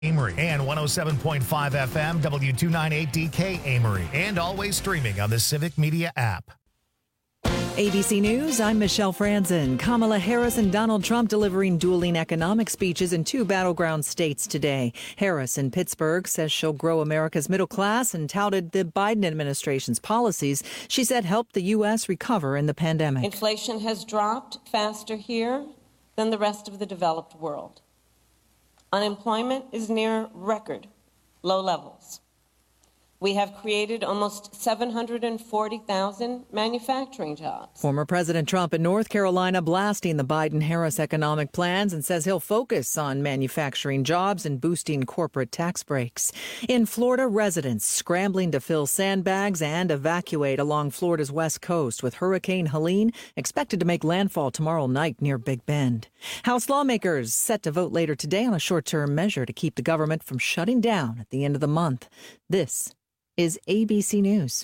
Amory and 107.5 FM W298DK Amory, and always streaming on the Civic Media app. ABC News, I'm Michelle Franzen. Kamala Harris and Donald Trump delivering dueling economic speeches in two battleground states today. Harris in Pittsburgh says she'll grow America's middle class and touted the Biden administration's policies she said helped the U.S. recover in the pandemic. Inflation has dropped faster here than the rest of the developed world. Unemployment is near record low levels. We have created almost 740,000 manufacturing jobs. Former President Trump in North Carolina blasting the Biden-Harris economic plans and says he'll focus on manufacturing jobs and boosting corporate tax breaks. In Florida, residents scrambling to fill sandbags and evacuate along Florida's west coast, with Hurricane Helene expected to make landfall tomorrow night near Big Bend. House lawmakers set to vote later today on a short-term measure to keep the government from shutting down at the end of the month. This is ABC News.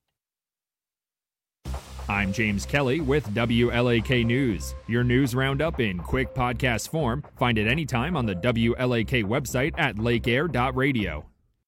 I'm James Kelly with WLAK News. Your news roundup in quick podcast form. Find it anytime on the WLAK website at lakeair.radio.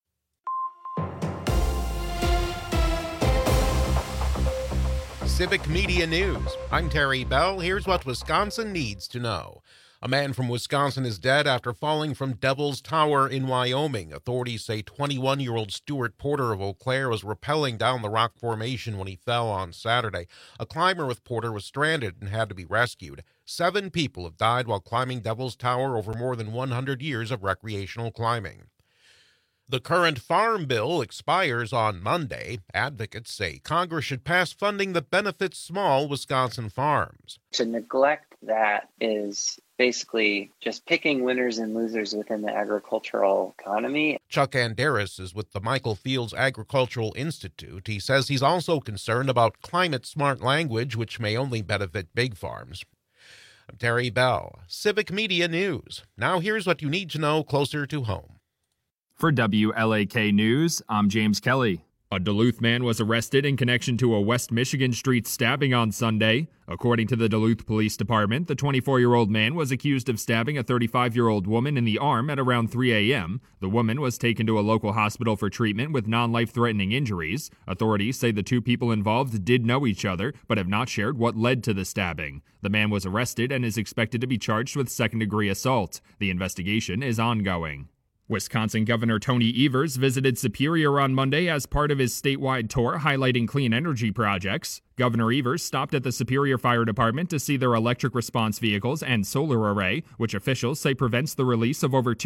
Civic Media News. I'm Terry Bell. Here's what Wisconsin needs to know. A man from Wisconsin is dead after falling from Devil's Tower in Wyoming. Authorities say 21-year-old Stuart Porter of Eau Claire was rappelling down the rock formation when he fell on Saturday. A climber with Porter was stranded and had to be rescued. 7 people have died while climbing Devil's Tower over more than 100 years of recreational climbing. The current farm bill expires on Monday. Advocates say Congress should pass funding that benefits small Wisconsin farms. To neglect that is basically just picking winners and losers within the agricultural economy. Chuck Anderis is with the Michael Fields Agricultural Institute. He says he's also concerned about climate-smart language, which may only benefit big farms. I'm Terry Bell, Civic Media News. Now here's what you need to know closer to home. For WLAK News, I'm James Kelly. A Duluth man was arrested in connection to a West Michigan Street stabbing on Sunday. According to the Duluth Police Department, the 24-year-old man was accused of stabbing a 35-year-old woman in the arm at around 3 a.m. The woman was taken to a local hospital for treatment with non-life-threatening injuries. Authorities say the two people involved did know each other, but have not shared what led to the stabbing. The man was arrested and is expected to be charged with second-degree assault. The investigation is ongoing. Wisconsin Governor Tony Evers visited Superior on Monday as part of his statewide tour highlighting clean energy projects. Governor Evers stopped at the Superior Fire Department to see their electric response vehicles and solar array, which officials say prevents the release of over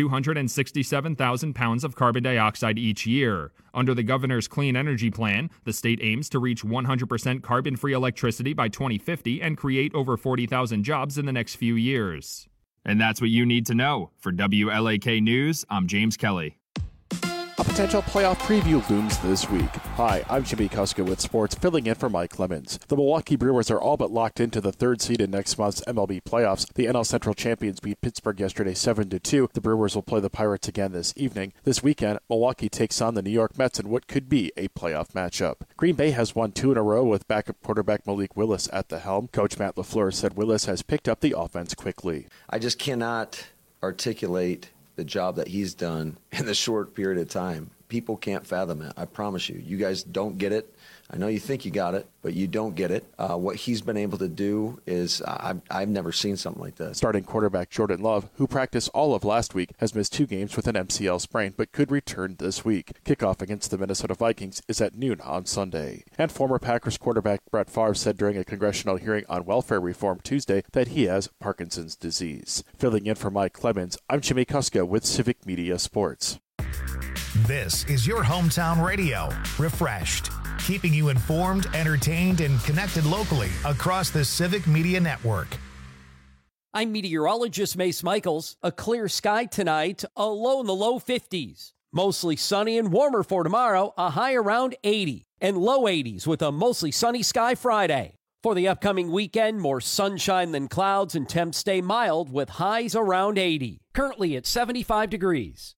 267,000 pounds of carbon dioxide each year. Under the governor's clean energy plan, the state aims to reach 100% carbon-free electricity by 2050 and create over 40,000 jobs in the next few years. And that's what you need to know. For WLAK News, I'm James Kelly. A potential playoff preview looms this week. Hi, I'm Jimmy Kuska with sports, filling in for Mike Lemons. The Milwaukee Brewers are all but locked into the third seed in next month's MLB playoffs. The NL Central champions beat Pittsburgh yesterday 7-2. The Brewers will play the Pirates again this evening. This weekend, Milwaukee takes on the New York Mets in what could be a playoff matchup. Green Bay has won 2 in a row with backup quarterback Malik Willis at the helm. Coach Matt LaFleur said Willis has picked up the offense quickly. I just cannot articulate the job that he's done in the short period of time. People can't fathom it. I promise you. You guys don't get it. I know you think you got it, but you don't get it. What he's been able to do is I've never seen something like that. Starting quarterback Jordan Love, who practiced all of last week, has missed 2 games with an MCL sprain, but could return this week. Kickoff against the Minnesota Vikings is at noon on Sunday. And former Packers quarterback Brett Favre said during a congressional hearing on welfare reform Tuesday that he has Parkinson's disease. Filling in for Mike Clemens, I'm Jimmy Kuska with Civic Media Sports. This is your hometown radio, refreshed, keeping you informed, entertained, and connected locally across the Civic Media Network. I'm meteorologist Mace Michaels. A clear sky tonight, a low in the low 50s. Mostly sunny and warmer for tomorrow, a high around 80. And low 80s with a mostly sunny sky Friday. For the upcoming weekend, more sunshine than clouds and temps stay mild with highs around 80. Currently at 75 degrees.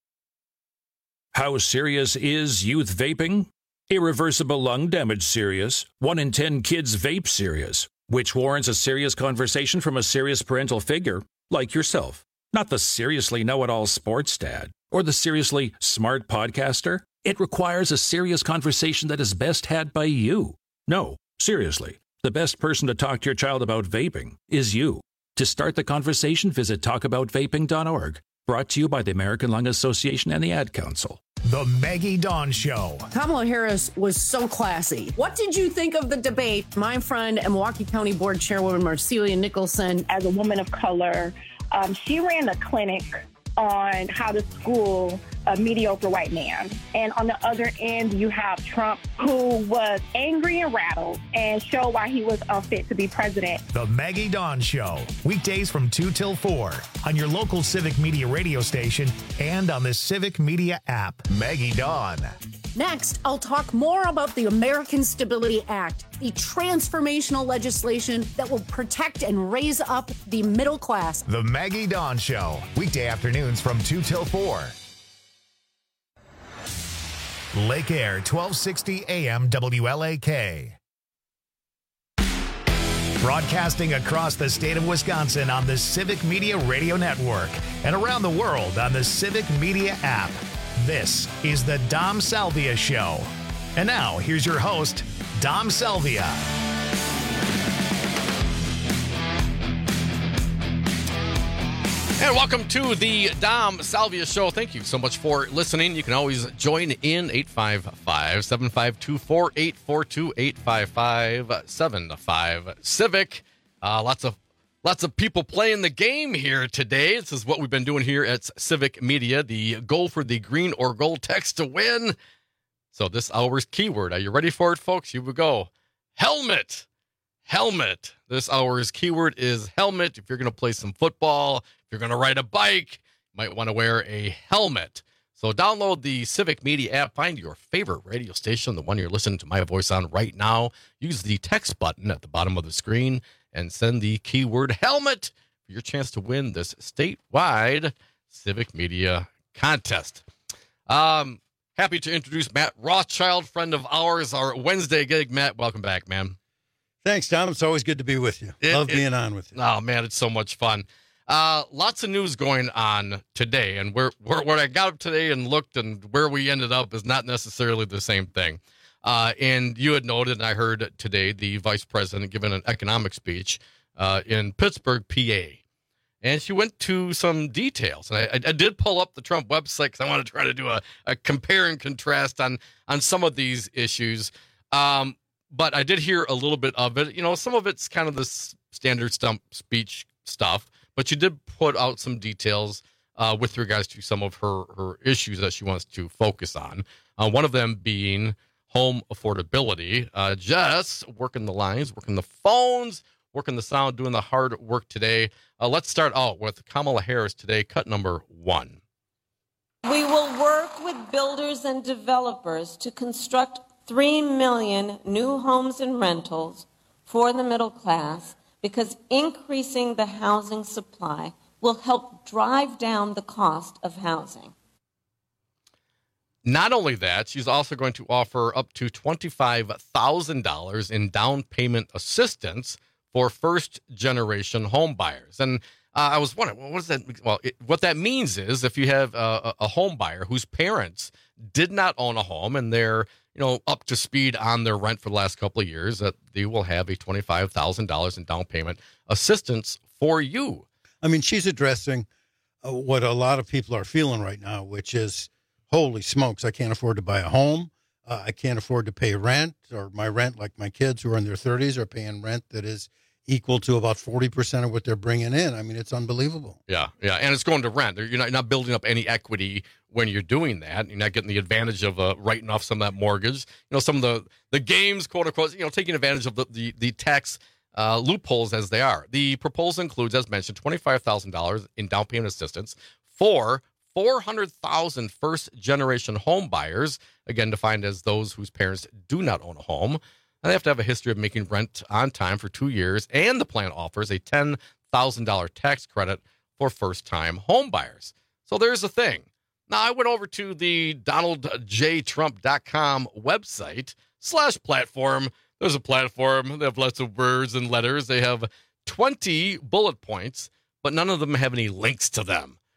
How serious is youth vaping? Irreversible lung damage serious. 1 in 10 kids vape serious, which warrants a serious conversation from a serious parental figure like yourself. Not the seriously know-it-all sports dad. Or the seriously smart podcaster? It requires a serious conversation that is best had by you. No, seriously, the best person to talk to your child about vaping is you. To start the conversation, visit talkaboutvaping.org. Brought to you by the American Lung Association and the Ad Council. The Maggie Dawn Show. Kamala Harris was so classy. What did you think of the debate? My friend and Milwaukee County Board Chairwoman Marcelia Nicholson. As a woman of color, she ran a clinic on how to school a mediocre white man. And on the other end, you have Trump, who was angry and rattled and showed why he was unfit to be president. The Maggie Dawn Show. Weekdays from 2 till 4 on your local Civic Media radio station and on the Civic Media app. Maggie Dawn. Next, I'll talk more about the American Stability Act, the transformational legislation that will protect and raise up the middle class. The Maggie Dawn Show. Weekday afternoons from 2 till 4. Lake Air, 1260 AM WLAK. Broadcasting across the state of Wisconsin on the Civic Media Radio Network and around the world on the Civic Media app. This is the Dom Salvia Show. And now, here's your host, Dom Salvia. And welcome to the Dom Salvia Show. Thank you so much for listening. You can always join in 855-752-4842, 855-75-CIVIC. Lots of people playing the game here today. This is what we've been doing here at Civic Media. The goal for the green or gold text to win. So this hour's keyword. Are you ready for it, folks? Here we go. Helmet. Helmet. This hour's keyword is helmet. If you're going to play some football, if you're going to ride a bike, you might want to wear a helmet. So download the Civic Media app. Find your favorite radio station, the one you're listening to my voice on right now. Use the text button at the bottom of the screen and send the keyword helmet for your chance to win this statewide Civic Media contest. Happy to introduce Matt Rothschild, friend of ours, our Wednesday gig. Matt, welcome back, man. Thanks, Tom. It's always good to be with you. Love being on with you. Oh, man, it's so much fun. Lots of news going on today, and where I got up today and looked and where we ended up is not necessarily the same thing. And you had noted, and I heard today, the vice president giving an economic speech in Pittsburgh, PA. And she went to some details. And I did pull up the Trump website because I want to try to do a compare and contrast on some of these issues. But I did hear a little bit of it. You know, some of it's kind of the standard stump speech stuff. But she did put out some details with regards to some of her issues that she wants to focus on. One of them being home affordability. Jess working the lines, working the phones, working the sound, doing the hard work today. Let's start out with Kamala Harris today, cut number 1. We will work with builders and developers to construct 3 million new homes and rentals for the middle class because increasing the housing supply will help drive down the cost of housing. Not only that, she's also going to offer up to $25,000 in down payment assistance for first-generation home buyers. And I was wondering, what does that? Well, what that means is if you have a home buyer whose parents did not own a home and they're up to speed on their rent for the last couple of years, that they will have a $25,000 in down payment assistance for you. I mean, she's addressing what a lot of people are feeling right now, which is, holy smokes, I can't afford to buy a home. I can't afford to pay rent, or my rent, like my kids who are in their 30s are paying rent that is equal to about 40% of what they're bringing in. I mean, it's unbelievable. Yeah. And it's going to rent. You're not building up any equity when you're doing that. You're not getting the advantage of writing off some of that mortgage. Some of the games, quote unquote, taking advantage of the tax loopholes as they are. The proposal includes, as mentioned, $25,000 in down payment assistance for 400,000 first-generation home buyers, again defined as those whose parents do not own a home. And they have to have a history of making rent on time for 2 years, and the plan offers a $10,000 tax credit for first-time home buyers. So there's the thing. Now, I went over to the DonaldJTrump.com website /platform. There's a platform. They have lots of words and letters. They have 20 bullet points, but none of them have any links to them.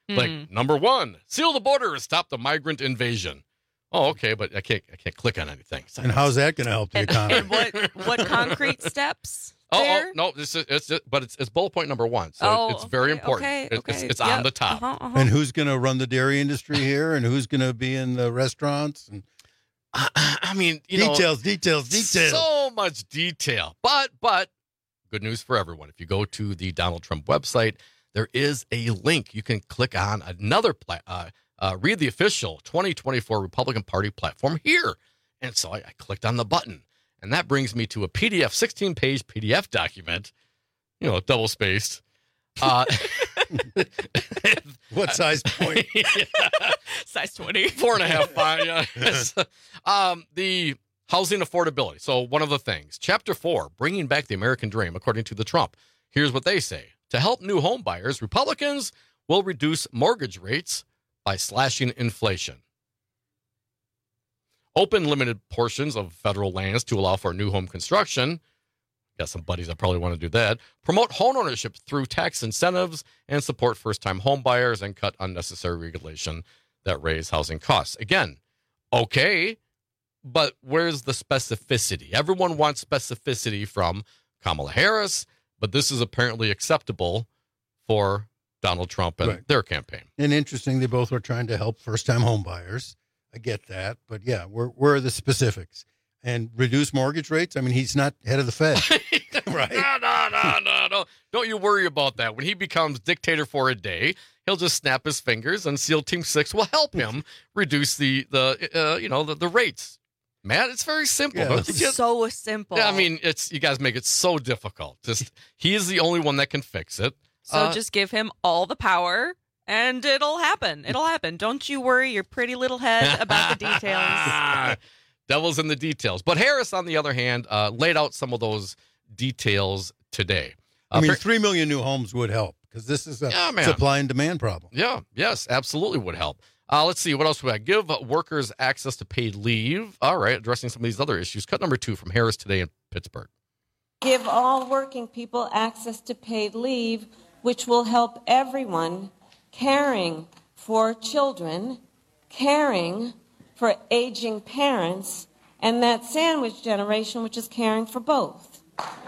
Like, number 1, seal the border and stop the migrant invasion. Oh, okay, but I can't click on anything. And how's that going to help the economy? And what concrete steps? Oh no! It's bullet point number 1, so it's very important. It's on the top. And who's going to run the dairy industry here, and who's going to be in the restaurants? And I mean, details. So much detail, but good news for everyone. If you go to the Donald Trump website, there is a link you can click on another read the official 2024 Republican Party platform here, and so I clicked on the button. And that brings me to a PDF, 16-page PDF document, double-spaced. What size point? Size 20. 4.5 fine, yes. The housing affordability. So one of the things, Chapter 4, bringing back the American dream, according to the Trump. Here's what they say. To help new home buyers, Republicans will reduce mortgage rates by slashing inflation. Open limited portions of federal lands to allow for new home construction. Got some buddies that probably want to do that. Promote home ownership through tax incentives and support first-time home buyers and cut unnecessary regulation that raise housing costs. Again, okay, but where's the specificity? Everyone wants specificity from Kamala Harris, but this is apparently acceptable for Donald Trump and their campaign. And interesting, they both are trying to help first-time home buyers. I get that, but yeah, where are the specifics? And reduce mortgage rates? I mean, he's not head of the Fed, right? No. Don't you worry about that. When he becomes dictator for a day, he'll just snap his fingers, and SEAL Team 6 will help him reduce the rates. Matt, it's very simple. Yeah, so simple. Yeah, I mean, you guys make it so difficult. He is the only one that can fix it. So just give him all the power. And it'll happen. Don't you worry your pretty little head about the details. Devil's in the details. But Harris, on the other hand, laid out some of those details today. I mean, 3 million new homes would help because this is a supply and demand problem. Yeah, yes, absolutely would help. Let's see, what else we got? Give workers access to paid leave. All right, addressing some of these other issues. Cut number 2 from Harris today in Pittsburgh. Give all working people access to paid leave, which will help everyone caring for children, caring for aging parents, and that sandwich generation, which is caring for both.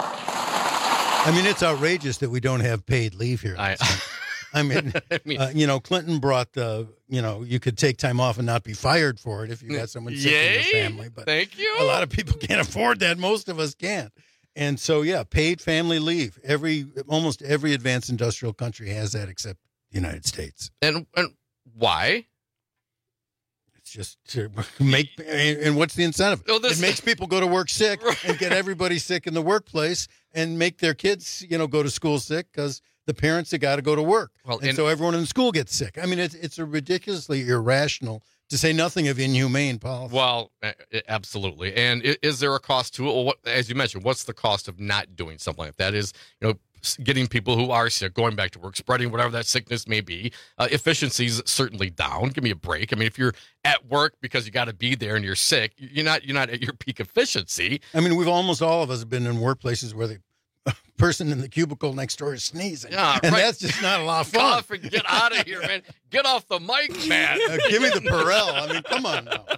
I mean, it's outrageous that we don't have paid leave here. I mean, Clinton brought you could take time off and not be fired for it if you got someone sick in your family. But thank you. A lot of people can't afford that. Most of us can't. And so, paid family leave. Almost every advanced industrial country has that except the United States. And why? It's just to make, and what's the incentive? It makes people go to work sick and get everybody sick in the workplace and make their kids, go to school sick because the parents have got to go to work. And so everyone in the school gets sick. I mean, it's a ridiculously irrational, to say nothing of inhumane policy. Well, absolutely. And is there a cost to it? Well, as you mentioned, what's the cost of not doing something like that? Is, getting people who are sick, going back to work, spreading whatever that sickness may be. Efficiency's certainly down. Give me a break. I mean, if you're at work because you got to be there and you're sick, you're not at your peak efficiency. I mean, almost all of us have been in workplaces where the person in the cubicle next door is sneezing. Yeah, and that's just not a lot of fun. Cough and get out of here, man. Get off the mic, man. Give me the Perel. I mean, come on now.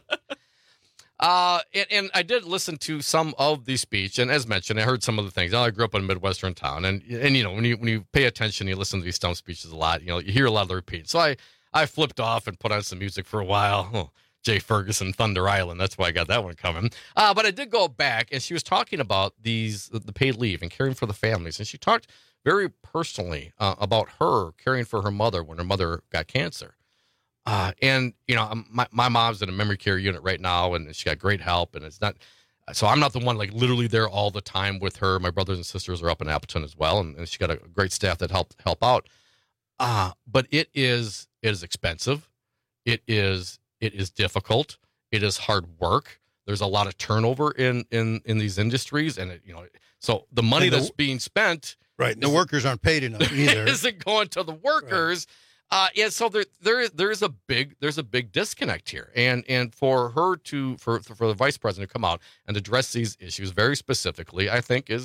And I did listen to some of the speech, and as mentioned, I heard some of the things. I grew up in a Midwestern town, and when you pay attention, you listen to these stump speeches a lot. You hear a lot of the repeats. So I flipped off and put on some music for a while. Jay Ferguson, Thunder Island. That's why I got that one coming. But I did go back, and she was talking about the paid leave and caring for the families, and she talked very personally about her caring for her mother when her mother got cancer. And my mom's in a memory care unit right now, and she got great help. And so I'm not the one like literally there all the time with her. My brothers and sisters are up in Appleton as well, and she got a great staff that help out. But it is expensive. It is difficult. It is hard work. There's a lot of turnover in these industries, and so the money that's being spent, right? The workers aren't paid enough either. Isn't going to the workers. Right. And so there's a big disconnect here, and for the vice president to come out and address these issues very specifically, I think is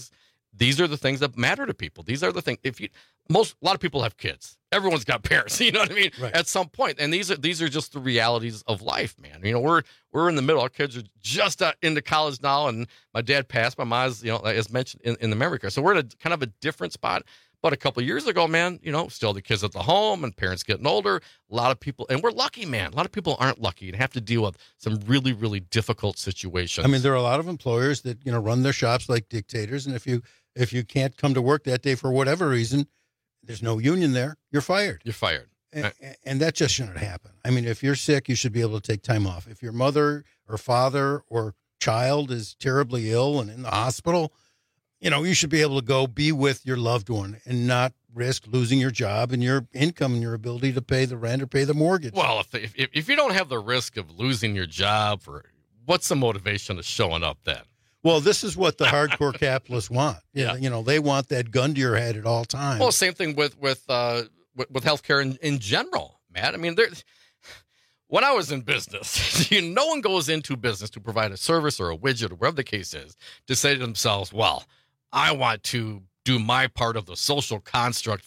these are the things that matter to people. These are the things. A lot of people have kids. Everyone's got parents. You know what I mean? Right. At some point, and these are just the realities of life, man. You know, we're in the middle. Our kids are just into college now, and my dad passed. My mom's, you know, as mentioned in the memory care. So we're in a kind of a different spot. But a couple of years ago, man, you know, still the kids at the home and parents getting older. A lot of people, and we're lucky, man. A lot of people aren't lucky and have to deal with some really, really difficult situations. I mean, there are a lot of employers that, you know, run their shops like dictators, and if you can't come to work that day for whatever reason, there's no union there, you're fired. You're fired. And that just shouldn't happen. I mean, if you're sick, you should be able to take time off. If your mother or father or child is terribly ill and in the hospital, you know, you should be able to go be with your loved one and not risk losing your job and your income and your ability to pay the rent or pay the mortgage. Well, if you don't have the risk of losing your job, what's the motivation of showing up then? Well, this is what the hardcore capitalists want. Yeah. You know, they want that gun to your head at all times. Well, same thing with healthcare in general, Matt. I mean, when I was in business, no one goes into business to provide a service or a widget or whatever the case is to say to themselves, well, I want to do my part of the social contract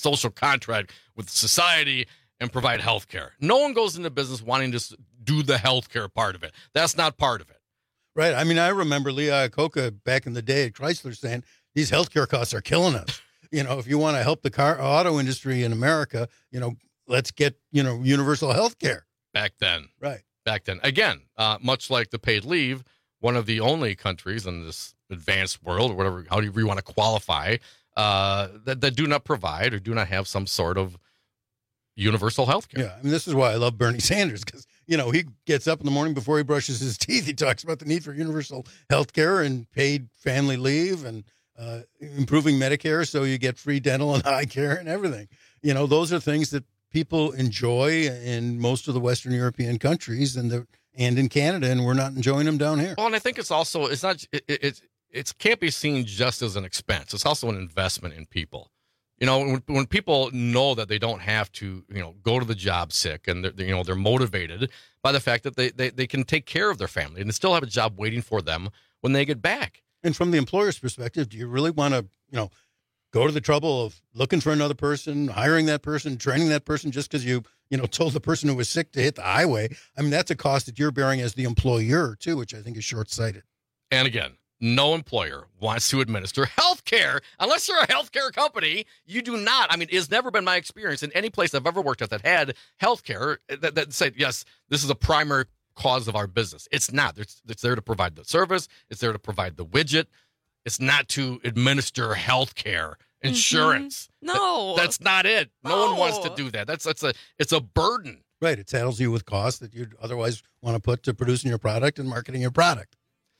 with society and provide health care. No one goes into business wanting to do the health care part of it. That's not part of it. Right. I mean, I remember Lee Iacocca back in the day at Chrysler saying, these healthcare costs are killing us. You know, if you want to help the auto industry in America, you know, let's get, you know, universal health care. Back then. Right. Back then. Again, much like the paid leave, one of the only countries in this advanced world, or whatever, however you want to qualify, that do not provide or do not have some sort of universal health care. Yeah. I mean, this is why I love Bernie Sanders, because, you know, he gets up in the morning before he brushes his teeth. He talks about the need for universal health care and paid family leave and improving Medicare so you get free dental and eye care and everything. You know, those are things that people enjoy in most of the Western European countries and in Canada, and we're not enjoying them down here. Well, and I think it can't be seen just as an expense. It's also an investment in people. You know, when people know that they don't have to, you know, go to the job sick, and they're motivated by the fact that they can take care of their family and still have a job waiting for them when they get back. And from the employer's perspective, do you really want to, you know, go to the trouble of looking for another person, hiring that person, training that person just because you told the person who was sick to hit the highway? I mean, that's a cost that you're bearing as the employer too, which I think is short-sighted. And again, no employer wants to administer health care unless you're a healthcare company. You do not. I mean, it's never been my experience in any place I've ever worked at that had health care that said, yes, this is a primary cause of our business. It's not. It's there to provide the service. It's there to provide the widget. It's not to administer health care insurance. Mm-hmm. No. That's not it. No one wants to do that. It's a burden. Right. It saddles you with costs that you'd otherwise want to put to producing your product and marketing your product.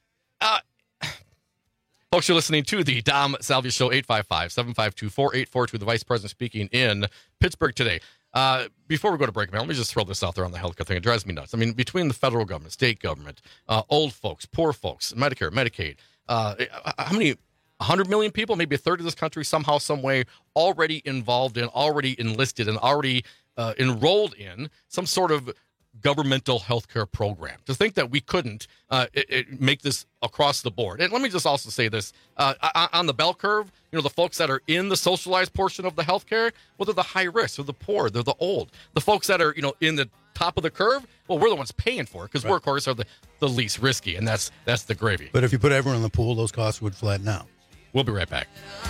Folks, you're listening to the Dom Salvia Show, 855-752-4842, the Vice President speaking in Pittsburgh today. Before we go to break, man, let me just throw this out there on the healthcare thing. It drives me nuts. I mean, between the federal government, state government, old folks, poor folks, Medicare, Medicaid, how many 100 million people, maybe a third of this country, somehow, some way, already involved in, already enlisted, and already enrolled in some sort of governmental healthcare program. To think that we couldn't make this across the board. And let me just also say this, on the bell curve, you know, the folks that are in the socialized portion of the healthcare, well, they're the high risk, they're the poor, they're the old. The folks that are, you know, in the top of the curve, well, we're the ones paying for it because we're, of course, are the least risky, and that's the gravy. But if you put everyone in the pool, those costs would flatten out. We'll be right back.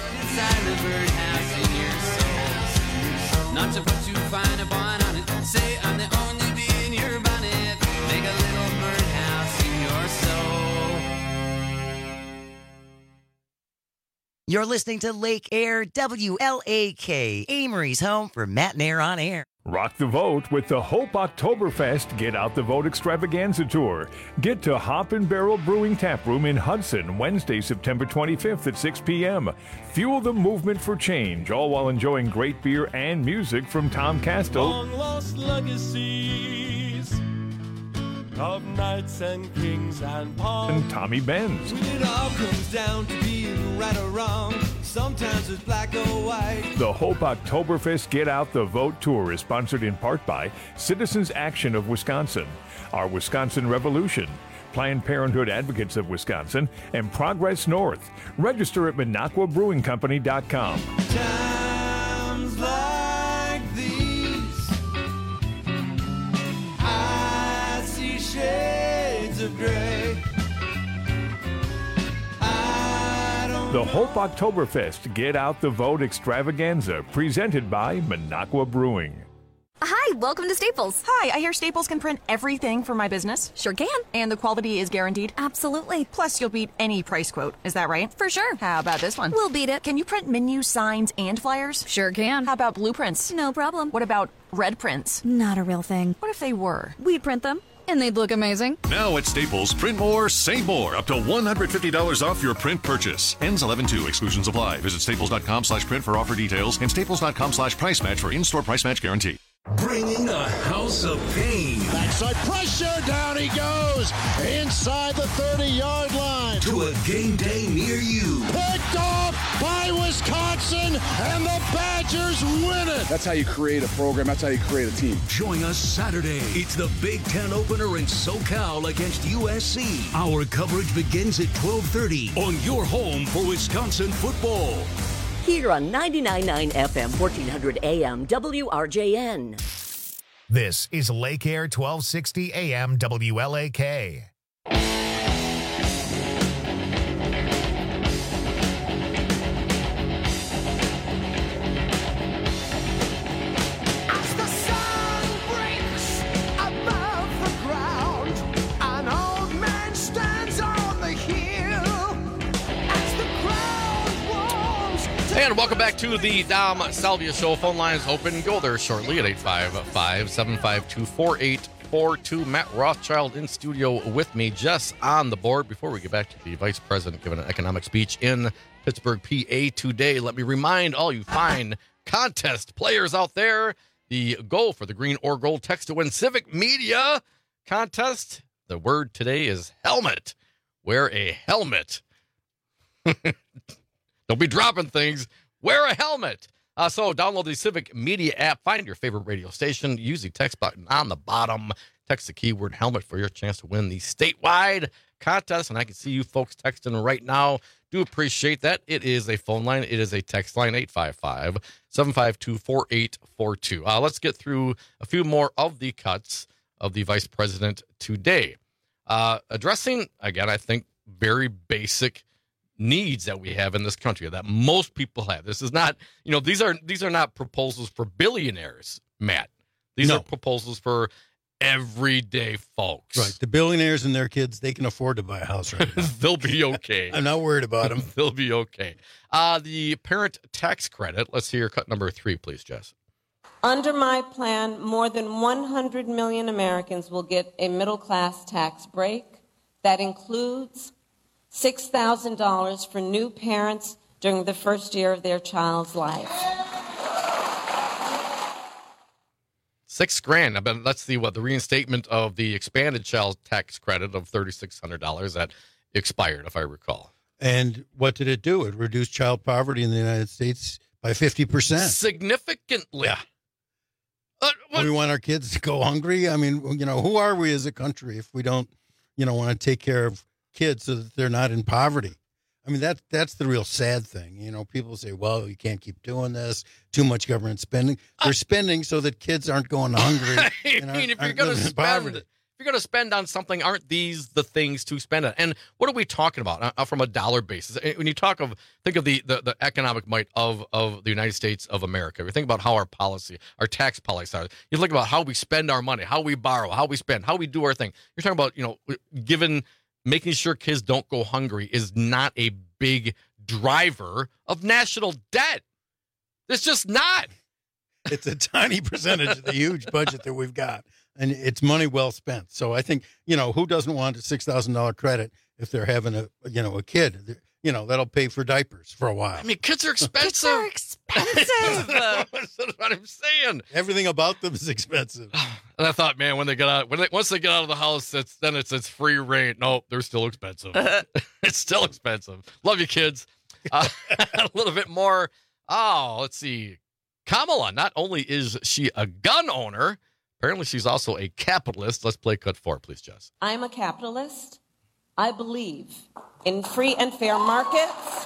Not to put too fine a point on it. Say I'm the only bee in your bonnet. Make a little birdhouse in your soul. You're listening to Lake Air WLAK, Amory's home for Matt and Air on Air. Rock the vote with the Hope Oktoberfest Get Out the Vote Extravaganza Tour. Get to Hop and Barrel Brewing Tap Room in Hudson, Wednesday, September 25th at 6 p.m. Fuel the movement for change, all while enjoying great beer and music from Tom Castle. Long lost legacies of knights and kings and pawns. And Tommy Benz. When it all comes down to being right or wrong, sometimes it's black or white. The Hope Oktoberfest Get Out the Vote Tour is sponsored in part by Citizens Action of Wisconsin, Our Wisconsin Revolution, Planned Parenthood Advocates of Wisconsin, and Progress North. Register at MinocquaBrewingCompany.com. Times like these, I see shades of gray. The Hope Oktoberfest Get Out the Vote Extravaganza, presented by Minocqua Brewing. Hi, welcome to Staples. Hi, I hear Staples can print everything for my business. Sure can. And the quality is guaranteed? Absolutely. Plus, you'll beat any price quote. Is that right? For sure. How about this one? We'll beat it. Can you print menus, signs, and flyers? Sure can. How about blueprints? No problem. What about red prints? Not a real thing. What if they were? We'd print them. And they'd look amazing. Now at Staples, print more, save more. Up to $150 off your print purchase. Ends 11/2. Exclusions apply. Visit staples.com/print for offer details and staples.com/price match for in-store price match guarantee. Bringing a house of pain. Backside pressure, down he goes, inside the 30-yard line. To a game day near you. Picked off by Wisconsin, and the Badgers win it. That's how you create a program. That's how you create a team. Join us Saturday. It's the Big Ten opener in SoCal against USC. Our coverage begins at 12:30 on your home for Wisconsin football. Here on 99.9 FM, 1400 AM, WRJN. This is Lake Air 1260 AM WLAK. As the sun breaks above the ground, an old man stands on the hill. As the crowd warms. And welcome back to the Dom Salvia Show. Phone lines open. Go there shortly at 855-752-4842. Matt Rothschild in studio with me, just on the board. Before we get back to the Vice President giving an economic speech in Pittsburgh, PA today, let me remind all you fine contest players out there, the Go for the Green or Gold Text to Win Civic Media contest. The word today is helmet. Wear a helmet. Don't be dropping things. Wear a helmet. So download the Civic Media app. Find your favorite radio station. Use the text button on the bottom. Text the keyword helmet for your chance to win the statewide contest. And I can see you folks texting right now. Do appreciate that. It is a phone line. It is a text line, 855-752-4842. Let's get through a few more of the cuts of the Vice President today. Addressing, again, I think, very basic needs that we have in this country that most people have. This is not, these are not proposals for billionaires, Matt. These are proposals for everyday folks. Right. The billionaires and their kids, they can afford to buy a house right now. They'll be okay. I'm not worried about them. They'll be okay. The parent tax credit. Let's hear cut number 3, please, Jess. Under my plan, more than 100 million Americans will get a middle-class tax break that includes $6,000 for new parents during the first year of their child's life. $6,000. I bet that's the reinstatement of the expanded child tax credit of $3,600 that expired, if I recall. And what did it do? It reduced child poverty in the United States by 50%. Significantly. Yeah. We want our kids to go hungry. I mean, who are we as a country if we don't, want to take care of kids so that they're not in poverty? I mean, that's the real sad thing. People say, well, you can't keep doing this, too much government spending. They're spending so that kids aren't going hungry. If you're going to spend on something, aren't these the things to spend on? And what are we talking about from a dollar basis? When you think of the economic might of the United States of America, we think about how our tax policy are. You think about how we spend our money, how we borrow, how we spend, how we do our thing. You're talking about, making sure kids don't go hungry is not a big driver of national debt. It's just not. It's a tiny percentage of the huge budget that we've got, and it's money well spent. So I think, who doesn't want a $6,000 credit if they're having a kid? That'll pay for diapers for a while. I mean, kids are expensive. That's what I'm saying. Everything about them is expensive. And I thought, man, once they get out of the house, it's free reign. No, they're still expensive. It's still expensive. Love you, kids. A little bit more. Oh, let's see. Kamala, not only is she a gun owner, apparently she's also a capitalist. Let's play cut 4, please, Jess. I'm a capitalist. I believe in free and fair markets.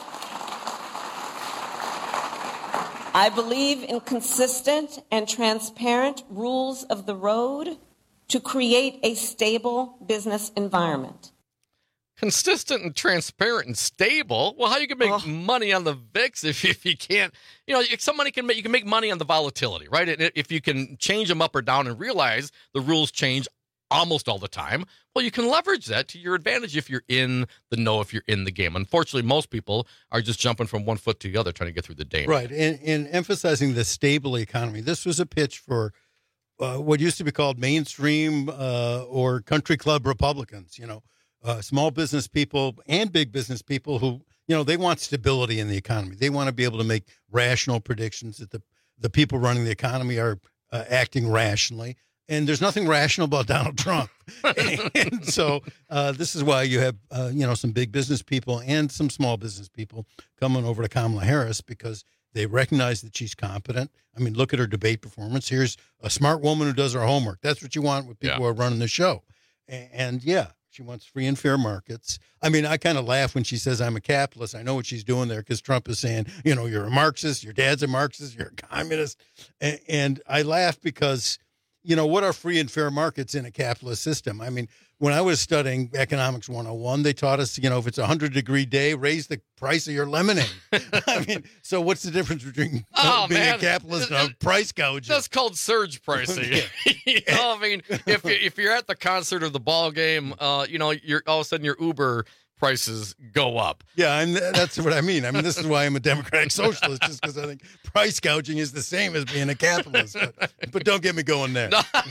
I believe in consistent and transparent rules of the road to create a stable business environment. Consistent and transparent and stable. Well, how you can make money on the VIX if you can't, somebody can make, you can make money on the volatility, right? And if you can change them up or down and realize the rules change almost all the time, well, you can leverage that to your advantage if you're in the know, if you're in the game. Unfortunately, most people are just jumping from one foot to the other trying to get through the day. Right. In emphasizing the stable economy, this was a pitch for what used to be called mainstream or country club Republicans, small business people and big business people who, they want stability in the economy. They want to be able to make rational predictions that the people running the economy are acting rationally. And there's nothing rational about Donald Trump. And so this is why you have, some big business people and some small business people coming over to Kamala Harris because they recognize that she's competent. I mean, look at her debate performance. Here's a smart woman who does her homework. That's what you want with people who are running the show. And she wants free and fair markets. I mean, I kind of laugh when she says I'm a capitalist. I know what she's doing there because Trump is saying, you're a Marxist, your dad's a Marxist, you're a communist. And I laugh because what are free and fair markets in a capitalist system? I mean, when I was studying Economics 101, they taught us, if it's a 100-degree day, raise the price of your lemonade. I mean, so what's the difference between being a capitalist and a price gouger? That's called surge pricing. I mean, if you're at the concert or the ball game, you're all of a sudden your Uber prices go up. Yeah, and that's what I mean. I mean, this is why I'm a democratic socialist, just because I think price gouging is the same as being a capitalist. But don't get me going there.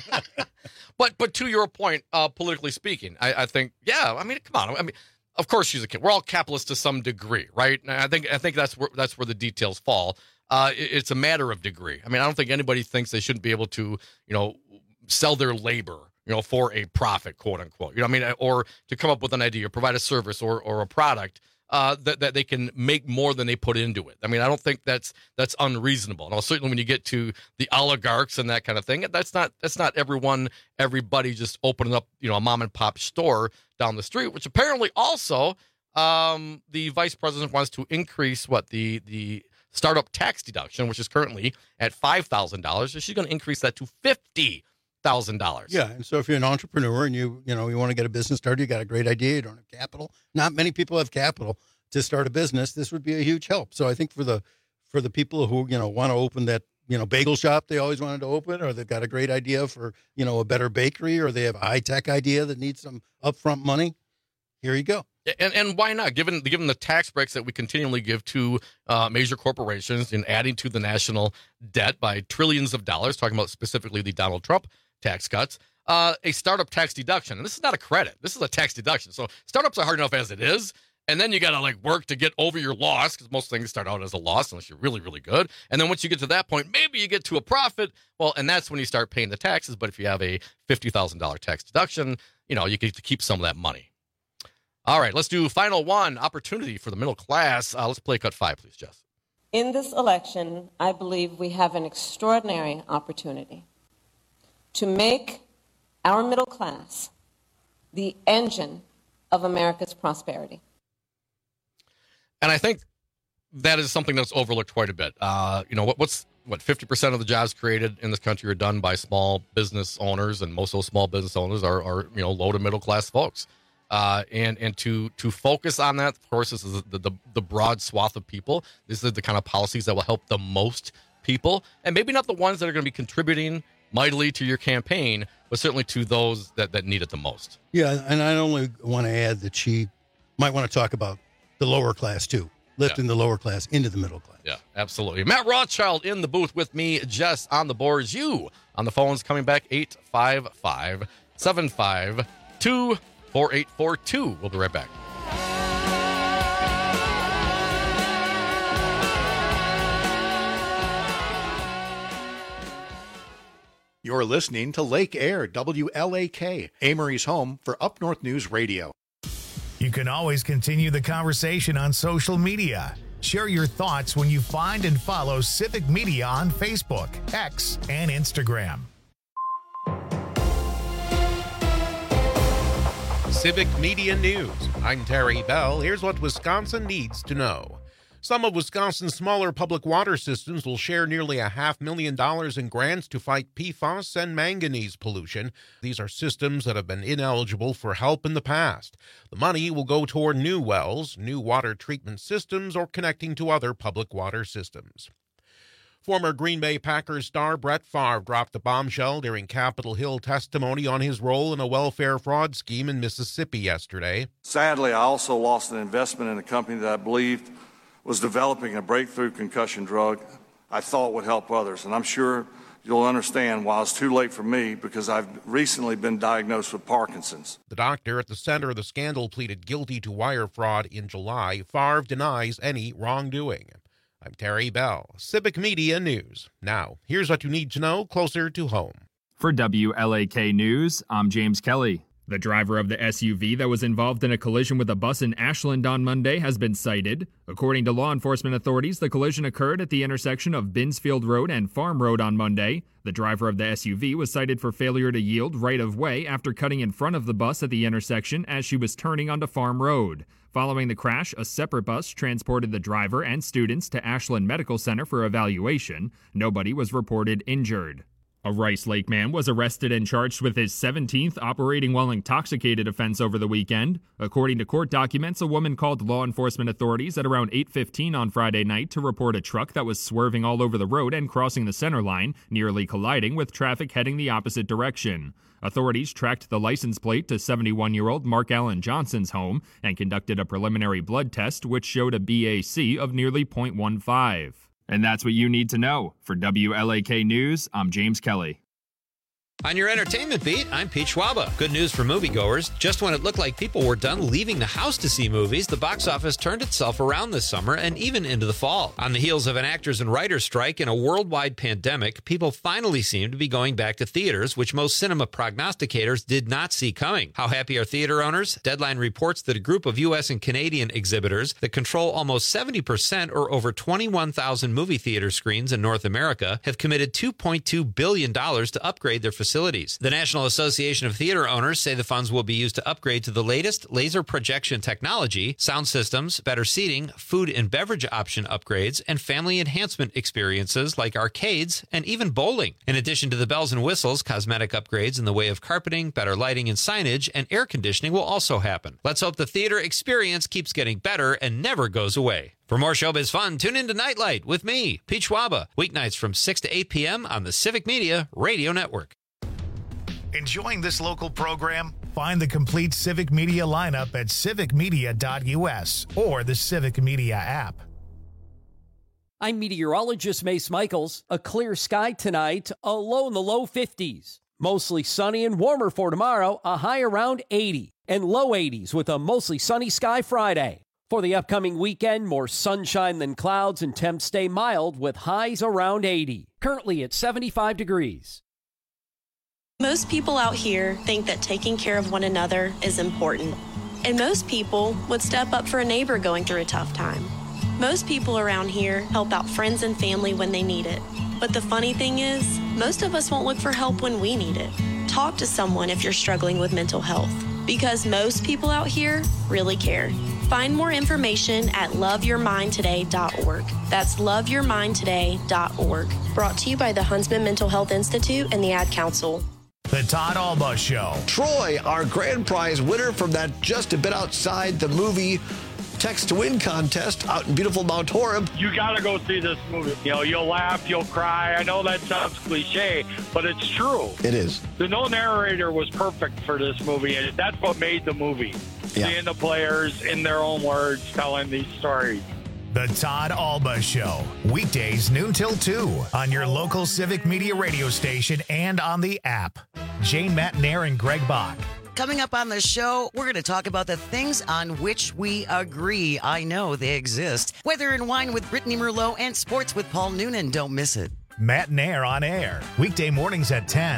But to your point, politically speaking, I think, come on. I mean, of course she's a kid. We're all capitalists to some degree, right? And I think that's where the details fall. It's a matter of degree. I mean, I don't think anybody thinks they shouldn't be able to, sell their labor, for a profit, quote unquote. Or to come up with an idea, or provide a service or a product that they can make more than they put into it. I mean, I don't think that's unreasonable. Now, certainly when you get to the oligarchs and that kind of thing, that's not everybody just opening up, a mom and pop store down the street, which apparently also the vice president wants to increase the startup tax deduction, which is currently at $5,000. So she's going to increase that to $50,000. Yeah, and so if you're an entrepreneur and you want to get a business started, you got a great idea, you don't have capital. Not many people have capital to start a business. This would be a huge help. So I think for the people who want to open that bagel shop they always wanted to open, or they've got a great idea for a better bakery, or they have a high tech idea that needs some upfront money, here you go. And why not? Given the tax breaks that we continually give to major corporations and adding to the national debt by trillions of dollars, talking about specifically the Donald Trump tax cuts, a startup tax deduction. And this is not a credit. This is a tax deduction. So startups are hard enough as it is. And then you got to work to get over your loss, because most things start out as a loss unless you're really, really good. And then once you get to that point, maybe you get to a profit. Well, and that's when you start paying the taxes. But if you have a $50,000 tax deduction, you get to keep some of that money. All right, let's do final one, opportunity for the middle class. Let's play cut 5, please, Jess. In this election, I believe we have an extraordinary opportunity to make our middle class the engine of America's prosperity. And I think that is something that's overlooked quite a bit. What's 50% of the jobs created in this country are done by small business owners, and most of those small business owners are low to middle class folks. And to focus on that, of course, this is the broad swath of people. These are the kind of policies that will help the most people, and maybe not the ones that are going to be contributing mightily to your campaign, but certainly to those that need it the most. Yeah, and I only want to add that she might want to talk about the lower class, too, lifting the lower class into the middle class. Yeah, absolutely. Matt Rothschild in the booth with me, Jess on the boards, you on the phones, coming back 855-752-4842. We'll be right back. You're listening to Lake Air, WLAK, Amory's home for Up North News Radio. You can always continue the conversation on social media. Share your thoughts when you find and follow Civic Media on Facebook, X, and Instagram. Civic Media News. I'm Terry Bell. Here's what Wisconsin needs to know. Some of Wisconsin's smaller public water systems will share nearly $500,000 in grants to fight PFAS and manganese pollution. These are systems that have been ineligible for help in the past. The money will go toward new wells, new water treatment systems, or connecting to other public water systems. Former Green Bay Packers star Brett Favre dropped a bombshell during Capitol Hill testimony on his role in a welfare fraud scheme in Mississippi yesterday. Sadly, I also lost an investment in a company that I believed was developing a breakthrough concussion drug I thought would help others. And I'm sure you'll understand why it's too late for me, because I've recently been diagnosed with Parkinson's. The doctor at the center of the scandal pleaded guilty to wire fraud in July. Favre denies any wrongdoing. I'm Terry Bell, Civic Media News. Now, here's what you need to know closer to home. For WLAK News, I'm James Kelly. The driver of the SUV that was involved in a collision with a bus in Ashland on Monday has been cited. According to law enforcement authorities, the collision occurred at the intersection of Binsfield Road and Farm Road on Monday. The driver of the SUV was cited for failure to yield right-of-way after cutting in front of the bus at the intersection as she was turning onto Farm Road. Following the crash, a separate bus transported the driver and students to Ashland Medical Center for evaluation. Nobody was reported injured. A Rice Lake man was arrested and charged with his 17th operating while intoxicated offense over the weekend. According to court documents, a woman called law enforcement authorities at around 8:15 on Friday night to report a truck that was swerving all over the road and crossing the center line, nearly colliding with traffic heading the opposite direction. Authorities tracked the license plate to 71-year-old Mark Allen Johnson's home and conducted a preliminary blood test, which showed a BAC of nearly .15. And that's what you need to know. For WLAK News, I'm James Kelly. On your entertainment beat, I'm Pete Schwaba. Good news for moviegoers. Just when it looked like people were done leaving the house to see movies, the box office turned itself around this summer and even into the fall. On the heels of an actors and writers strike and a worldwide pandemic, people finally seem to be going back to theaters, which most cinema prognosticators did not see coming. How happy are theater owners? Deadline reports that a group of U.S. and Canadian exhibitors that control almost 70% or over 21,000 movie theater screens in North America have committed $2.2 billion to upgrade their facilities. The National Association of Theater Owners say the funds will be used to upgrade to the latest laser projection technology, sound systems, better seating, food and beverage option upgrades, and family enhancement experiences like arcades and even bowling. In addition to the bells and whistles, cosmetic upgrades in the way of carpeting, better lighting and signage, and air conditioning will also happen. Let's hope the theater experience keeps getting better and never goes away. For more showbiz fun, tune in to Nightlight with me, Pete Schwaba, weeknights from 6 to 8 p.m. on the Civic Media Radio Network. Enjoying this local program? Find the complete Civic Media lineup at civicmedia.us or the Civic Media app. I'm meteorologist Mace Michaels. A clear sky tonight, a low in the low 50s. Mostly sunny and warmer for tomorrow, a high around 80. And low 80s with a mostly sunny sky Friday. For the upcoming weekend, more sunshine than clouds and temps stay mild with highs around 80. Currently at 75 degrees. Most people out here think that taking care of one another is important. And most people would step up for a neighbor going through a tough time. Most people around here help out friends and family when they need it. But the funny thing is, most of us won't look for help when we need it. Talk to someone if you're struggling with mental health, because most people out here really care. Find more information at loveyourmindtoday.org. That's loveyourmindtoday.org. Brought to you by the Huntsman Mental Health Institute and the Ad Council. The Todd Alba Show. Troy, our grand prize winner from that Just a Bit Outside the Movie Text to Win contest out in beautiful Mount Horeb. You got to go see this movie. You know, you'll laugh, you'll cry. I know that sounds cliche, but it's true. It is. The no narrator was perfect for this movie, and that's what made the movie. Yeah. Seeing the players in their own words telling these stories. The Todd Alba Show. Weekdays noon till 2 on your local Civic Media radio station and on the app. Jane Matnair and Greg Bach. Coming up on the show, we're going to talk about the things on which we agree. I know they exist. Weather and Wine with Brittany Merlot and Sports with Paul Noonan. Don't miss it. Matnair on air. Weekday mornings at 10.